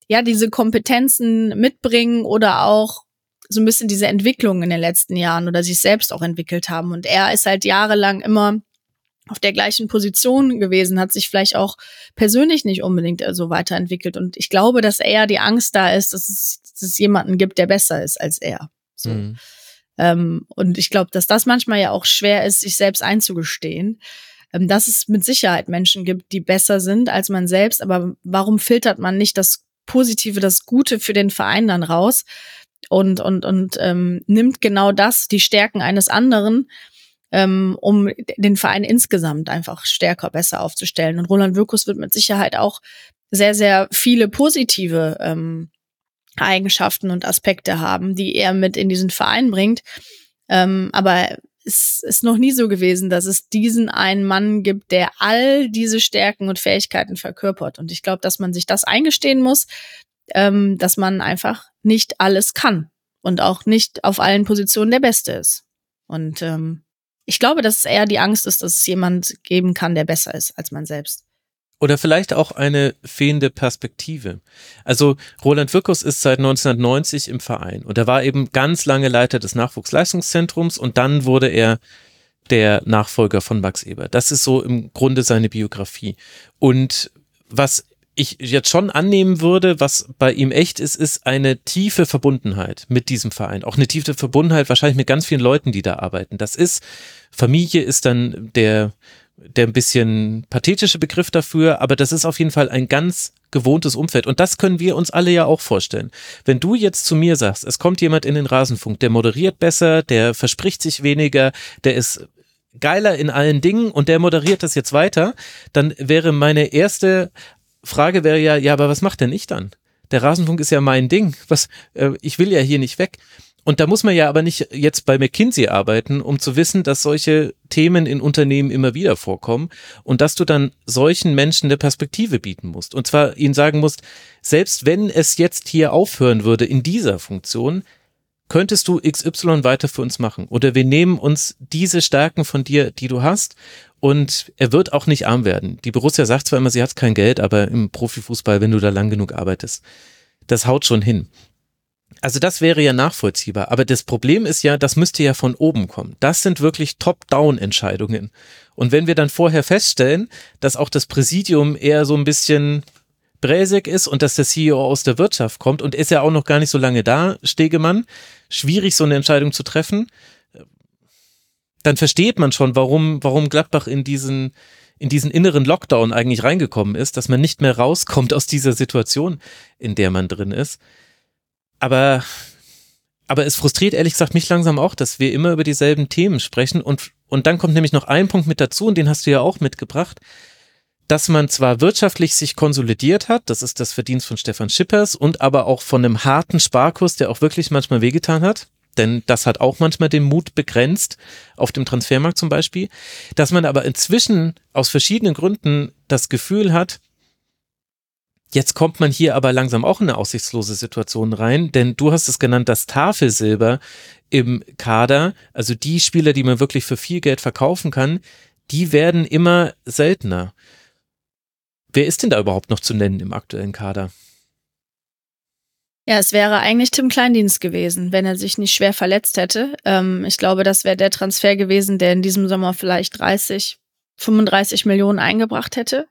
S4: ja diese Kompetenzen mitbringen oder auch so ein bisschen diese Entwicklung in den letzten Jahren oder sich selbst auch entwickelt haben. Und er ist halt jahrelang immer auf der gleichen Position gewesen, hat sich vielleicht auch persönlich nicht unbedingt so weiterentwickelt. Und ich glaube, dass eher die Angst da ist, dass es, dass es jemanden gibt, der besser ist als er. So. Mhm. Ähm, und ich glaube, dass das manchmal ja auch schwer ist, sich selbst einzugestehen. Ähm, dass es mit Sicherheit Menschen gibt, die besser sind als man selbst. Aber warum filtert man nicht das Positive, das Gute für den Verein dann raus und, und, und ähm, nimmt genau das, die Stärken eines anderen, Ähm, um den Verein insgesamt einfach stärker, besser aufzustellen. Und Roland Wirkus wird mit Sicherheit auch sehr, sehr viele positive ähm, Eigenschaften und Aspekte haben, die er mit in diesen Verein bringt. Ähm, aber es ist noch nie so gewesen, dass es diesen einen Mann gibt, der all diese Stärken und Fähigkeiten verkörpert. Und ich glaube, dass man sich das eingestehen muss, ähm, dass man einfach nicht alles kann und auch nicht auf allen Positionen der Beste ist. Und ähm, ich glaube, dass es eher die Angst ist, dass es jemand geben kann, der besser ist als man selbst.
S1: Oder vielleicht auch eine fehlende Perspektive. Also Roland Wirkus ist seit neunzehnhundertneunzig im Verein und er war eben ganz lange Leiter des Nachwuchsleistungszentrums und dann wurde er der Nachfolger von Max Eber. Das ist so im Grunde seine Biografie. Und was ich jetzt schon annehmen würde, was bei ihm echt ist, ist eine tiefe Verbundenheit mit diesem Verein. Auch eine tiefe Verbundenheit wahrscheinlich mit ganz vielen Leuten, die da arbeiten. Das ist, Familie ist dann der, der ein bisschen pathetische Begriff dafür, aber das ist auf jeden Fall ein ganz gewohntes Umfeld. Und das können wir uns alle ja auch vorstellen. Wenn du jetzt zu mir sagst, es kommt jemand in den Rasenfunk, der moderiert besser, der verspricht sich weniger, der ist geiler in allen Dingen und der moderiert das jetzt weiter, dann wäre meine erste Frage wäre ja, ja, aber was macht denn ich dann? Der Rasenfunk ist ja mein Ding. Was, äh, ich will ja hier nicht weg. Und da muss man ja aber nicht jetzt bei McKinsey arbeiten, um zu wissen, dass solche Themen in Unternehmen immer wieder vorkommen und dass du dann solchen Menschen eine Perspektive bieten musst. Und zwar ihnen sagen musst, selbst wenn es jetzt hier aufhören würde in dieser Funktion, könntest du X Y weiter für uns machen. Oder wir nehmen uns diese Stärken von dir, die du hast, und er wird auch nicht arm werden. Die Borussia sagt zwar immer, sie hat kein Geld, aber im Profifußball, wenn du da lang genug arbeitest, das haut schon hin. Also das wäre ja nachvollziehbar. Aber das Problem ist ja, das müsste ja von oben kommen. Das sind wirklich Top-Down-Entscheidungen. Und wenn wir dann vorher feststellen, dass auch das Präsidium eher so ein bisschen bräsig ist und dass der C E O aus der Wirtschaft kommt und ist ja auch noch gar nicht so lange da, Stegemann, schwierig so eine Entscheidung zu treffen, dann versteht man schon, warum, warum Gladbach in diesen, in diesen inneren Lockdown eigentlich reingekommen ist, dass man nicht mehr rauskommt aus dieser Situation, in der man drin ist. Aber, aber es frustriert ehrlich gesagt mich langsam auch, dass wir immer über dieselben Themen sprechen und, und dann kommt nämlich noch ein Punkt mit dazu und den hast du ja auch mitgebracht, dass man zwar wirtschaftlich sich konsolidiert hat, das ist das Verdienst von Stefan Schippers und aber auch von einem harten Sparkurs, der auch wirklich manchmal wehgetan hat, denn das hat auch manchmal den Mut begrenzt, auf dem Transfermarkt zum Beispiel, dass man aber inzwischen aus verschiedenen Gründen das Gefühl hat, jetzt kommt man hier aber langsam auch in eine aussichtslose Situation rein, denn du hast es genannt, das Tafelsilber im Kader, also die Spieler, die man wirklich für viel Geld verkaufen kann, die werden immer seltener. Wer ist denn da überhaupt noch zu nennen im aktuellen Kader?
S4: Ja, es wäre eigentlich Tim Kleindienst gewesen, wenn er sich nicht schwer verletzt hätte. Ähm, ich glaube, das wäre der Transfer gewesen, der in diesem Sommer vielleicht dreißig, fünfunddreißig Millionen eingebracht hätte.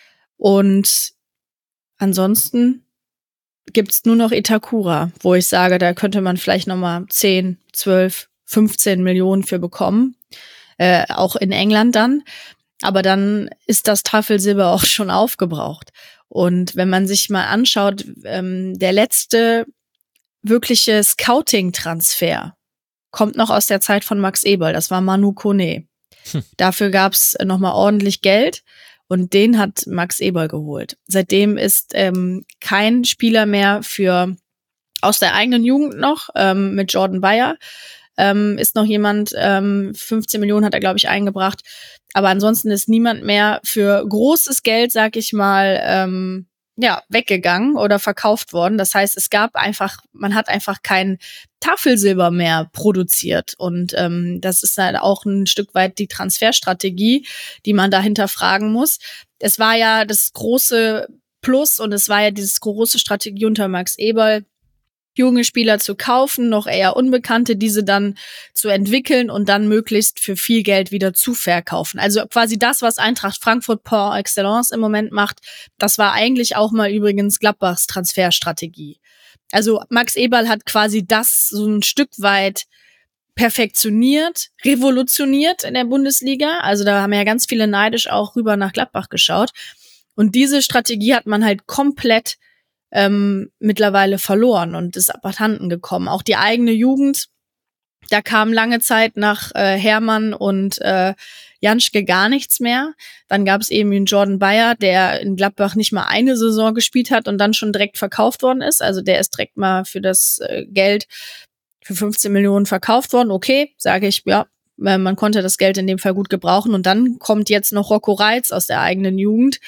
S4: Und ansonsten gibt's nur noch Itakura, wo ich sage, da könnte man vielleicht nochmal zehn, zwölf, fünfzehn Millionen für bekommen. Äh, auch in England dann. Aber dann ist das Tafelsilber auch schon aufgebraucht. Und wenn man sich mal anschaut, ähm, der letzte wirkliche Scouting-Transfer kommt noch aus der Zeit von Max Eberl. Das war Manu Kone. Hm. Dafür gab's nochmal ordentlich Geld und den hat Max Eberl geholt. Seitdem ist ähm, kein Spieler mehr für aus der eigenen Jugend noch ähm, mit Jordan Bayer. Ähm, ist noch jemand, ähm, fünfzehn Millionen hat er, glaube ich, eingebracht. Aber ansonsten ist niemand mehr für großes Geld, sag ich mal, ähm, ja, weggegangen oder verkauft worden. Das heißt, es gab einfach, man hat einfach kein Tafelsilber mehr produziert. Und ähm, das ist halt auch ein Stück weit die Transferstrategie, die man dahinter fragen muss. Es war ja das große Plus, und es war ja dieses große Strategie unter Max Eberl, junge Spieler zu kaufen, noch eher Unbekannte, diese dann zu entwickeln und dann möglichst für viel Geld wieder zu verkaufen. Also quasi das, was Eintracht Frankfurt par excellence im Moment macht, das war eigentlich auch mal übrigens Gladbachs Transferstrategie. Also Max Eberl hat quasi das so ein Stück weit perfektioniert, revolutioniert in der Bundesliga. Also da haben ja ganz viele neidisch auch rüber nach Gladbach geschaut. Und diese Strategie hat man halt komplett ähm, mittlerweile verloren und ist abhanden gekommen. Auch die eigene Jugend, da kam lange Zeit nach äh, Hermann und äh, Janschke gar nichts mehr. Dann gab es eben den Jordan Bayer, der in Gladbach nicht mal eine Saison gespielt hat und dann schon direkt verkauft worden ist. Also der ist direkt mal für das äh, Geld für fünfzehn Millionen verkauft worden. Okay, sage ich, ja, man konnte das Geld in dem Fall gut gebrauchen. Und dann kommt jetzt noch Rocco Reitz aus der eigenen Jugend,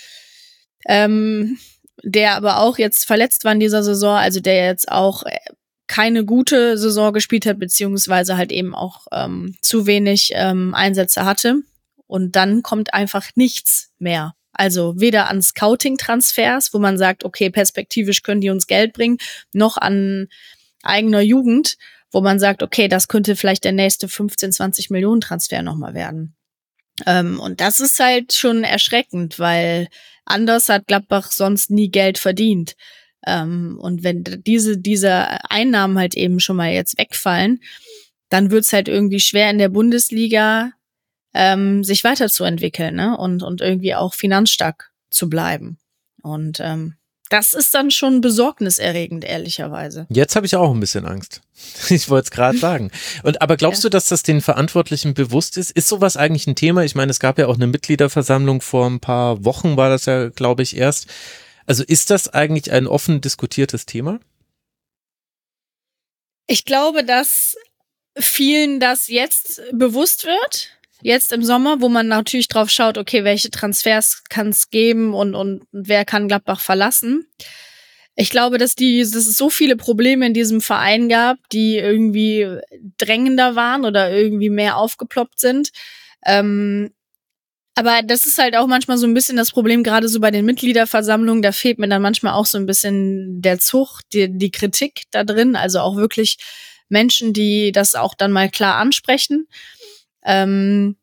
S4: ähm, der aber auch jetzt verletzt war in dieser Saison, also der jetzt auch keine gute Saison gespielt hat, beziehungsweise halt eben auch ähm, zu wenig ähm, Einsätze hatte. Und dann kommt einfach nichts mehr. Also weder an Scouting-Transfers, wo man sagt, okay, perspektivisch können die uns Geld bringen, noch an eigener Jugend, wo man sagt, okay, das könnte vielleicht der nächste fünfzehn, zwanzig Millionen Transfer nochmal werden. Ähm, und das ist halt schon erschreckend, weil anders hat Gladbach sonst nie Geld verdient. Ähm, und wenn diese, diese Einnahmen halt eben schon mal jetzt wegfallen, dann wird's halt irgendwie schwer in der Bundesliga ähm, sich weiterzuentwickeln, ne? Und, und irgendwie auch finanzstark zu bleiben. Und ähm, das ist dann schon besorgniserregend, ehrlicherweise.
S1: Jetzt habe ich auch ein bisschen Angst. Ich wollte es gerade sagen. Und aber glaubst ja. du, dass das den Verantwortlichen bewusst ist? Ist sowas eigentlich ein Thema? Ich meine, es gab ja auch eine Mitgliederversammlung vor ein paar Wochen, war das ja, glaube ich, erst. Also ist das eigentlich ein offen diskutiertes Thema?
S4: Ich glaube, dass vielen das jetzt bewusst wird. Jetzt im Sommer, wo man natürlich drauf schaut, okay, welche Transfers kann es geben und, und wer kann Gladbach verlassen. Ich glaube, dass, die, dass es so viele Probleme in diesem Verein gab, die irgendwie drängender waren oder irgendwie mehr aufgeploppt sind. Ähm, aber das ist halt auch manchmal so ein bisschen das Problem, gerade so bei den Mitgliederversammlungen, da fehlt mir dann manchmal auch so ein bisschen der Zug, die, die Kritik da drin, also auch wirklich Menschen, die das auch dann mal klar ansprechen. Ähm,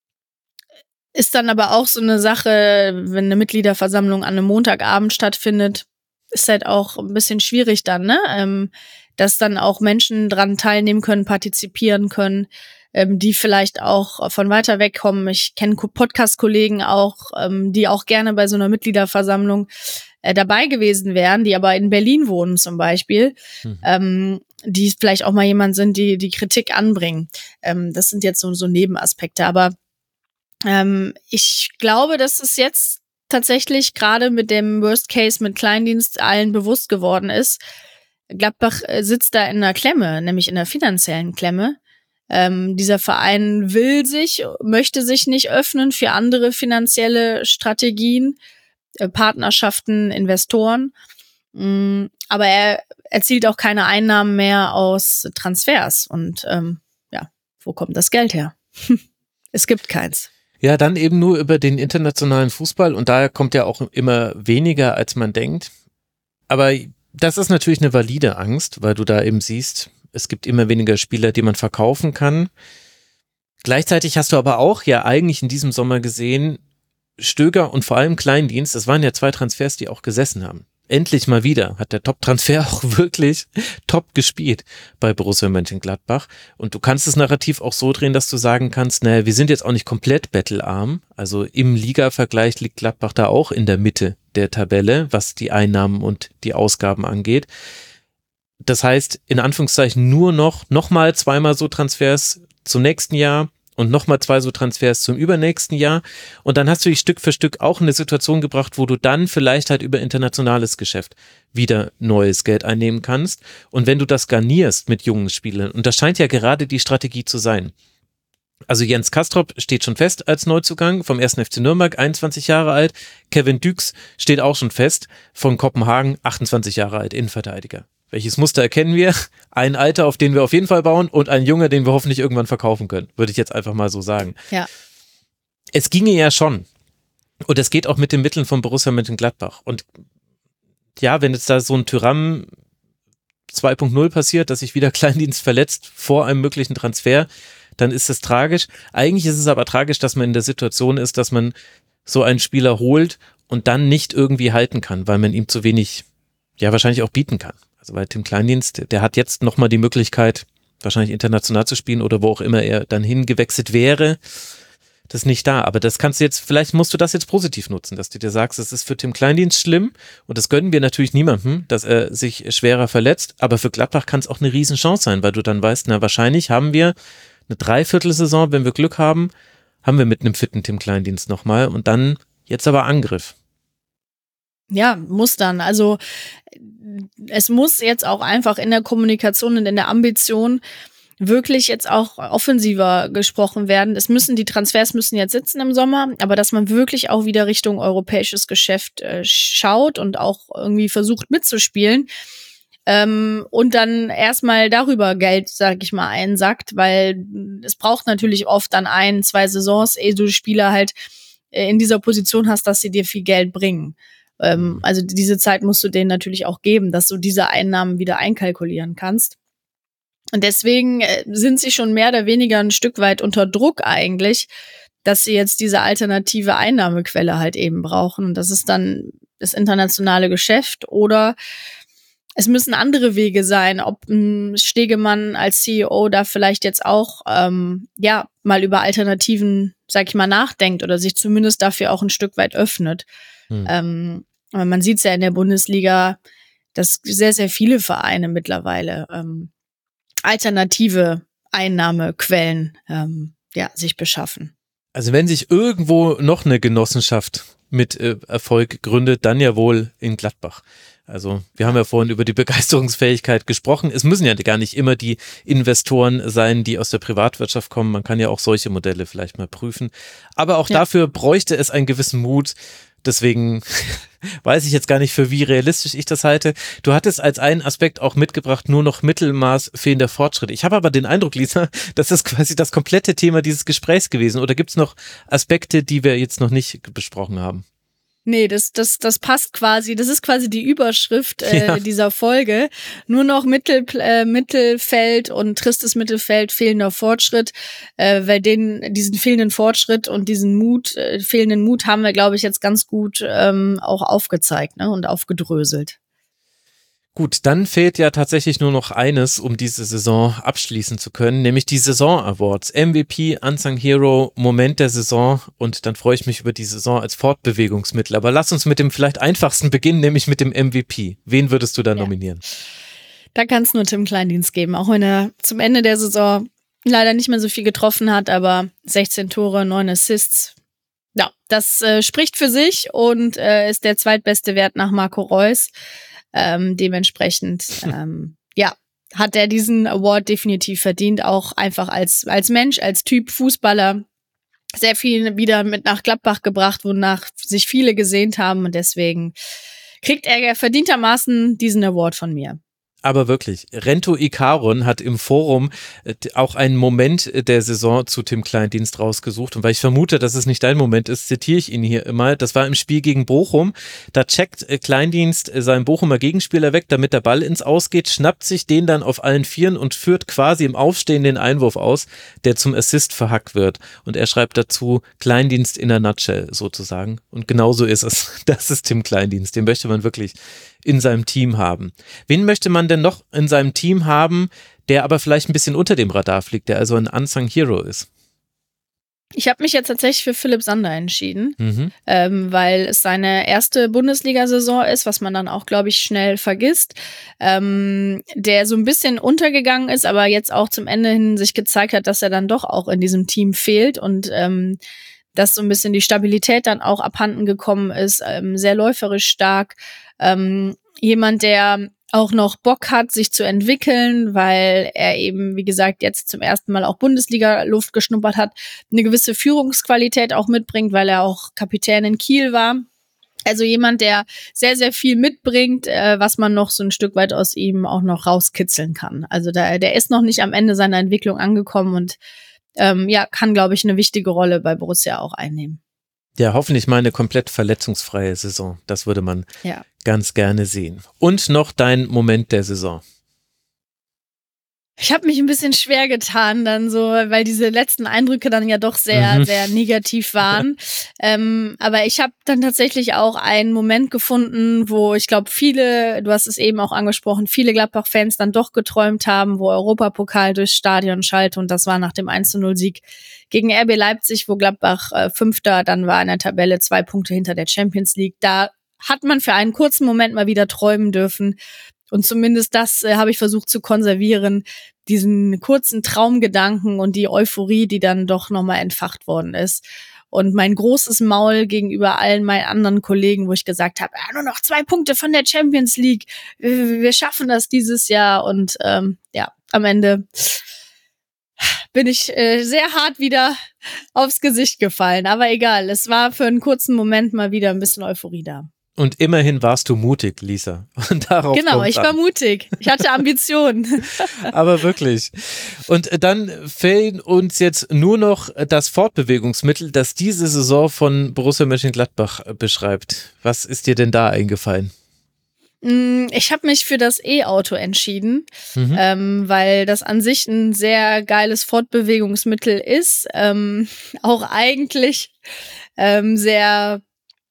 S4: ist dann aber auch so eine Sache, wenn eine Mitgliederversammlung an einem Montagabend stattfindet, ist halt auch ein bisschen schwierig dann, ne? Ähm, dass dann auch Menschen dran teilnehmen können, partizipieren können, ähm, die vielleicht auch von weiter weg kommen. Ich kenne Podcast-Kollegen auch, ähm, die auch gerne bei so einer Mitgliederversammlung äh, dabei gewesen wären, die aber in Berlin wohnen zum Beispiel. Mhm. Ähm, die vielleicht auch mal jemand sind, die die Kritik anbringen. Ähm, das sind jetzt so, so Nebenaspekte. Aber ähm, ich glaube, dass es jetzt tatsächlich gerade mit dem Worst Case mit Kleindienst allen bewusst geworden ist. Gladbach äh, sitzt da in einer Klemme, nämlich in einer finanziellen Klemme. Ähm, dieser Verein will sich, möchte sich nicht öffnen für andere finanzielle Strategien, äh, Partnerschaften, Investoren. Mm, aber er erzielt auch keine Einnahmen mehr aus Transfers. Und ähm, ja, wo kommt das Geld her? Es gibt keins.
S1: Ja, dann eben nur über den internationalen Fußball und daher kommt ja auch immer weniger, als man denkt. Aber das ist natürlich eine valide Angst, weil du da eben siehst, es gibt immer weniger Spieler, die man verkaufen kann. Gleichzeitig hast du aber auch ja eigentlich in diesem Sommer gesehen, Stöger und vor allem Kleindienst, das waren ja zwei Transfers, die auch gesessen haben. Endlich mal wieder hat der Top-Transfer auch wirklich top gespielt bei Borussia Mönchengladbach. Und du kannst das Narrativ auch so drehen, dass du sagen kannst, naja, wir sind jetzt auch nicht komplett bettelarm. Also im Liga-Vergleich liegt Gladbach da auch in der Mitte der Tabelle, was die Einnahmen und die Ausgaben angeht. Das heißt, in Anführungszeichen nur noch, noch mal zweimal so Transfers zum nächsten Jahr. Und nochmal zwei so Transfers zum übernächsten Jahr. Und dann hast du dich Stück für Stück auch in eine Situation gebracht, wo du dann vielleicht halt über internationales Geschäft wieder neues Geld einnehmen kannst. Und wenn du das garnierst mit jungen Spielern, und das scheint ja gerade die Strategie zu sein. Also Jens Kastrop steht schon fest als Neuzugang vom ersten F C Nürnberg, einundzwanzig Jahre alt. Kevin Düks steht auch schon fest von Kopenhagen, achtundzwanzig Jahre alt, Innenverteidiger. Welches Muster erkennen wir? Ein Alter, auf den wir auf jeden Fall bauen und ein Junge, den wir hoffentlich irgendwann verkaufen können, würde ich jetzt einfach mal so sagen.
S4: Ja.
S1: Es ginge ja schon, Und das geht auch mit den Mitteln von Borussia Mönchengladbach. Und ja, wenn jetzt da so ein Thuram zwei Punkt null passiert, dass sich wieder Kleindienst verletzt vor einem möglichen Transfer, dann ist das tragisch. Eigentlich ist es aber tragisch, dass man in der Situation ist, dass man so einen Spieler holt und dann nicht irgendwie halten kann, weil man ihm zu wenig, ja wahrscheinlich auch bieten kann. Also weil Tim Kleindienst, der hat jetzt nochmal die Möglichkeit, wahrscheinlich international zu spielen oder wo auch immer er dann hingewechselt wäre. Das ist nicht da, aber das kannst du jetzt, vielleicht musst du das jetzt positiv nutzen, dass du dir sagst, es ist für Tim Kleindienst schlimm und das gönnen wir natürlich niemandem, dass er sich schwerer verletzt, aber für Gladbach kann es auch eine Riesenchance sein, weil du dann weißt, na wahrscheinlich haben wir eine Dreiviertelsaison, wenn wir Glück haben, haben wir mit einem fitten Tim Kleindienst nochmal und dann jetzt aber Angriff.
S4: Ja, muss dann. Also es muss jetzt auch einfach in der Kommunikation und in der Ambition wirklich jetzt auch offensiver gesprochen werden. Es müssen, die Transfers müssen jetzt sitzen im Sommer, aber dass man wirklich auch wieder Richtung europäisches Geschäft äh, schaut und auch irgendwie versucht mitzuspielen ähm, und dann erstmal darüber Geld, sag ich mal, einsackt, weil es braucht natürlich oft dann ein, zwei Saisons, ehe du Spieler halt äh, in dieser Position hast, dass sie dir viel Geld bringen. Ähm, also diese Zeit musst du denen natürlich auch geben, dass du diese Einnahmen wieder einkalkulieren kannst. Und deswegen sind sie schon mehr oder weniger ein Stück weit unter Druck eigentlich, dass sie jetzt diese alternative Einnahmequelle halt eben brauchen. Und das ist dann das internationale Geschäft oder es müssen andere Wege sein, ob ein Stegemann als C E O da vielleicht jetzt auch ähm, ja mal über Alternativen, sag ich mal, nachdenkt oder sich zumindest dafür auch ein Stück weit öffnet. Hm. Ähm, man sieht es ja in der Bundesliga, dass sehr, sehr viele Vereine mittlerweile ähm, alternative Einnahmequellen ähm, ja, sich beschaffen.
S1: Also wenn sich irgendwo noch eine Genossenschaft mit äh, Erfolg gründet, dann ja wohl in Gladbach. Also wir haben ja vorhin über die Begeisterungsfähigkeit gesprochen. Es müssen ja gar nicht immer die Investoren sein, die aus der Privatwirtschaft kommen. Man kann ja auch solche Modelle vielleicht mal prüfen. Aber auch ja. dafür bräuchte es einen gewissen Mut. Deswegen weiß ich jetzt gar nicht, für wie realistisch ich das halte. Du hattest als einen Aspekt auch mitgebracht, nur noch Mittelmaß fehlender Fortschritte. Ich habe aber den Eindruck, Lisa, das ist quasi das komplette Thema dieses Gesprächs gewesen. Oder gibt es noch Aspekte, die wir jetzt noch nicht besprochen haben?
S4: Nee, das, das, das passt quasi, das ist quasi die Überschrift äh, ja. dieser Folge. Nur noch Mittel, äh, Mittelfeld und tristes Mittelfeld, fehlender Fortschritt, äh, weil den, diesen fehlenden Fortschritt und diesen Mut, äh, fehlenden Mut haben wir, glaube ich, jetzt ganz gut ähm, auch aufgezeigt, ne, und aufgedröselt.
S1: Gut, dann fehlt ja tatsächlich nur noch eines, um diese Saison abschließen zu können, nämlich die Saison Awards. M V P, Unsung Hero, Moment der Saison und dann freue ich mich über die Saison als Fortbewegungsmittel. Aber lass uns mit dem vielleicht einfachsten beginnen, nämlich mit dem M V P. Wen würdest du da ja. nominieren?
S4: Da kann es nur Tim Kleindienst geben, auch wenn er zum Ende der Saison leider nicht mehr so viel getroffen hat, aber sechzehn Tore, neun Assists. Ja, das äh, spricht für sich und äh, ist der zweitbeste Wert nach Marco Reus. Ähm, dementsprechend, ähm, ja, hat er diesen Award definitiv verdient, auch einfach als als Mensch, als Typ Fußballer sehr viel wieder mit nach Gladbach gebracht, wonach sich viele gesehnt haben und deswegen kriegt er verdientermaßen diesen Award von mir.
S1: Aber wirklich, Rento Ikaron hat im Forum auch einen Moment der Saison zu Tim Kleindienst rausgesucht und weil ich vermute, dass es nicht dein Moment ist, zitiere ich ihn hier immer. Das war im Spiel gegen Bochum. Da checkt Kleindienst seinen Bochumer Gegenspieler weg, damit der Ball ins Aus geht, schnappt sich den dann auf allen Vieren und führt quasi im Aufstehen den Einwurf aus, der zum Assist verhackt wird. Und er schreibt dazu, Kleindienst in a nutshell sozusagen. Und genau so ist es. Das ist Tim Kleindienst. Den möchte man wirklich in seinem Team haben. Wen möchte man denn noch in seinem Team haben, der aber vielleicht ein bisschen unter dem Radar fliegt, der also ein Unsung Hero ist?
S4: Ich habe mich jetzt tatsächlich für Philipp Sander entschieden,
S1: mhm.
S4: ähm, weil es seine erste Bundesliga-Saison ist, was man dann auch, glaube ich, schnell vergisst, ähm, der so ein bisschen untergegangen ist, aber jetzt auch zum Ende hin sich gezeigt hat, dass er dann doch auch in diesem Team fehlt und ähm, dass so ein bisschen die Stabilität dann auch abhanden gekommen ist, ähm, sehr läuferisch stark, ähm, jemand, der auch noch Bock hat, sich zu entwickeln, weil er eben, wie gesagt, jetzt zum ersten Mal auch Bundesliga-Luft geschnuppert hat, eine gewisse Führungsqualität auch mitbringt, weil er auch Kapitän in Kiel war. Also jemand, der sehr, sehr viel mitbringt, äh, was man noch so ein Stück weit aus ihm auch noch rauskitzeln kann. Also da, der ist noch nicht am Ende seiner Entwicklung angekommen und ähm, ja, kann, glaube ich, eine wichtige Rolle bei Borussia auch einnehmen.
S1: Ja, hoffentlich mal eine komplett verletzungsfreie Saison. Das würde man
S4: ja. ganz
S1: gerne sehen. Und noch dein Moment der Saison.
S4: Ich habe mich ein bisschen schwer getan dann so, weil diese letzten Eindrücke dann ja doch sehr, mhm. sehr negativ waren. ähm, aber ich habe dann tatsächlich auch einen Moment gefunden, wo ich glaube viele, du hast es eben auch angesprochen, viele Gladbach-Fans dann doch geträumt haben, wo Europapokal durchs Stadion schallte und das war nach dem eins zu null Sieg gegen R B Leipzig, wo Gladbach äh, Fünfter dann war in der Tabelle, zwei Punkte hinter der Champions League. Da hat man für einen kurzen Moment mal wieder träumen dürfen. Und zumindest das äh, habe ich versucht zu konservieren, diesen kurzen Traumgedanken und die Euphorie, die dann doch nochmal entfacht worden ist. Und mein großes Maul gegenüber allen meinen anderen Kollegen, wo ich gesagt habe, ja, nur noch zwei Punkte von der Champions League, wir, wir schaffen das dieses Jahr. Und ähm, ja, am Ende bin ich äh, sehr hart wieder aufs Gesicht gefallen. Aber egal, es war für einen kurzen Moment mal wieder ein bisschen Euphorie da.
S1: Und immerhin warst du mutig, Lisa. Und darauf
S4: genau, ich
S1: an.
S4: war mutig. Ich hatte Ambitionen.
S1: Aber wirklich. Und dann fehlt uns jetzt nur noch das Fortbewegungsmittel, das diese Saison von Borussia Mönchengladbach beschreibt. Was ist dir denn da eingefallen?
S4: Ich habe mich für das E-Auto entschieden, mhm. ähm, weil das an sich ein sehr geiles Fortbewegungsmittel ist. Ähm, auch eigentlich ähm, sehr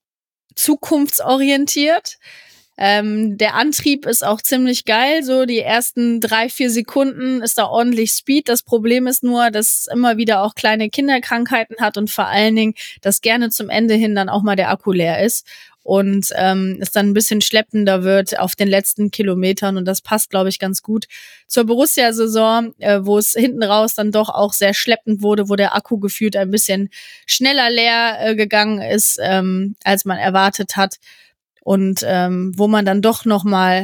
S4: zukunftsorientiert. Ähm, der Antrieb ist auch ziemlich geil. So die ersten drei, vier Sekunden ist da ordentlich Speed. Das Problem ist nur, dass es immer wieder auch kleine Kinderkrankheiten hat und vor allen Dingen, dass gerne zum Ende hin dann auch mal der Akku leer ist und ähm, es dann ein bisschen schleppender wird auf den letzten Kilometern. Und das passt, glaube ich, ganz gut zur Borussia-Saison, äh, wo es hinten raus dann doch auch sehr schleppend wurde, wo der Akku gefühlt ein bisschen schneller leer äh, gegangen ist, ähm, als man erwartet hat. Und ähm, wo man dann doch nochmal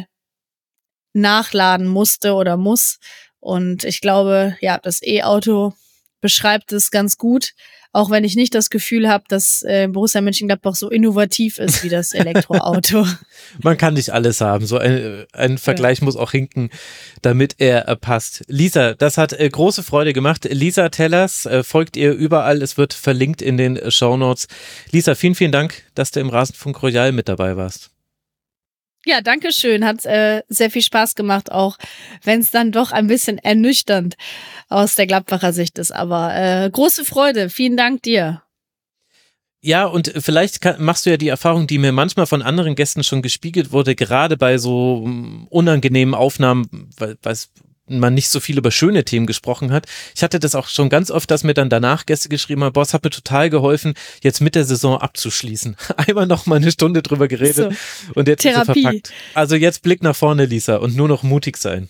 S4: nachladen musste oder muss. Und ich glaube, ja, das E-Auto beschreibt es ganz gut. Auch wenn ich nicht das Gefühl habe, dass äh, Borussia Mönchengladbach so innovativ ist wie das Elektroauto.
S1: Man kann nicht alles haben. So ein, ein Vergleich ja. muss auch hinken, damit er äh, passt. Lisa, das hat äh, große Freude gemacht. Lisa Tellers, äh, folgt ihr überall. Es wird verlinkt in den äh, Shownotes. Lisa, vielen, vielen Dank, dass du im Rasenfunk Royal mit dabei warst.
S4: Ja, danke schön. Hat äh, sehr viel Spaß gemacht, auch wenn es dann doch ein bisschen ernüchternd aus der Gladbacher Sicht ist. Aber äh, große Freude. Vielen Dank dir.
S1: Ja, und vielleicht kann, machst du ja die Erfahrung, die mir manchmal von anderen Gästen schon gespiegelt wurde, gerade bei so um, unangenehmen Aufnahmen, weil es man nicht so viel über schöne Themen gesprochen hat. Ich hatte das auch schon ganz oft, dass mir dann danach Gäste geschrieben haben, boah, es hat mir total geholfen, jetzt mit der Saison abzuschließen. Einmal noch mal eine Stunde drüber geredet so. Und jetzt
S4: Therapie.
S1: Ist er verpackt. Also jetzt Blick nach vorne, Lisa, und nur noch mutig sein.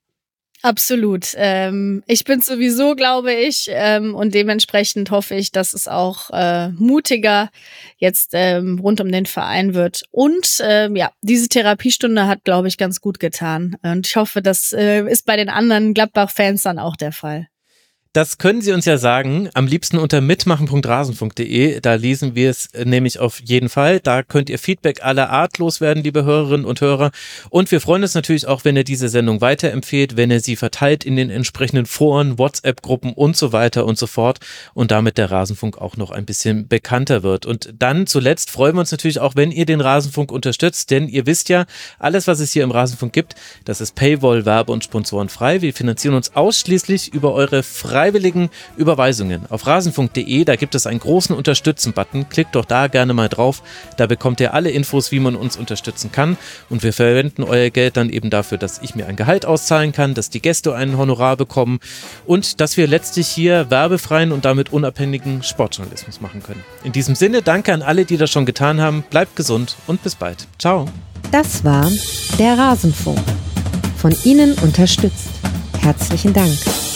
S4: Absolut. Ähm, ich bin sowieso, glaube ich, ähm, und dementsprechend hoffe ich, dass es auch äh, mutiger jetzt ähm, rund um den Verein wird. Und ähm, ja, diese Therapiestunde hat, glaube ich, ganz gut getan. Und ich hoffe, das äh, ist bei den anderen Gladbach-Fans dann auch der Fall.
S1: Das können Sie uns ja sagen, am liebsten unter mitmachen punkt rasenfunk punkt de, da lesen wir es nämlich auf jeden Fall. Da könnt ihr Feedback aller Art loswerden, liebe Hörerinnen und Hörer. Und wir freuen uns natürlich auch, wenn ihr diese Sendung weiterempfehlt, wenn ihr sie verteilt in den entsprechenden Foren, WhatsApp-Gruppen und so weiter und so fort und damit der Rasenfunk auch noch ein bisschen bekannter wird. Und dann zuletzt freuen wir uns natürlich auch, wenn ihr den Rasenfunk unterstützt, denn ihr wisst ja, alles, was es hier im Rasenfunk gibt, das ist Paywall, Werbe- und Sponsorenfrei. Wir finanzieren uns ausschließlich über eure freie freiwilligen Überweisungen. Auf rasenfunk punkt de, da gibt es einen großen Unterstützen-Button. Klickt doch da gerne mal drauf. Da bekommt ihr alle Infos, wie man uns unterstützen kann. Und wir verwenden euer Geld dann eben dafür, dass ich mir ein Gehalt auszahlen kann, dass die Gäste ein Honorar bekommen und dass wir letztlich hier werbefreien und damit unabhängigen Sportjournalismus machen können. In diesem Sinne, danke an alle, die das schon getan haben. Bleibt gesund und bis bald. Ciao.
S2: Das war der Rasenfunk. Von Ihnen unterstützt. Herzlichen Dank.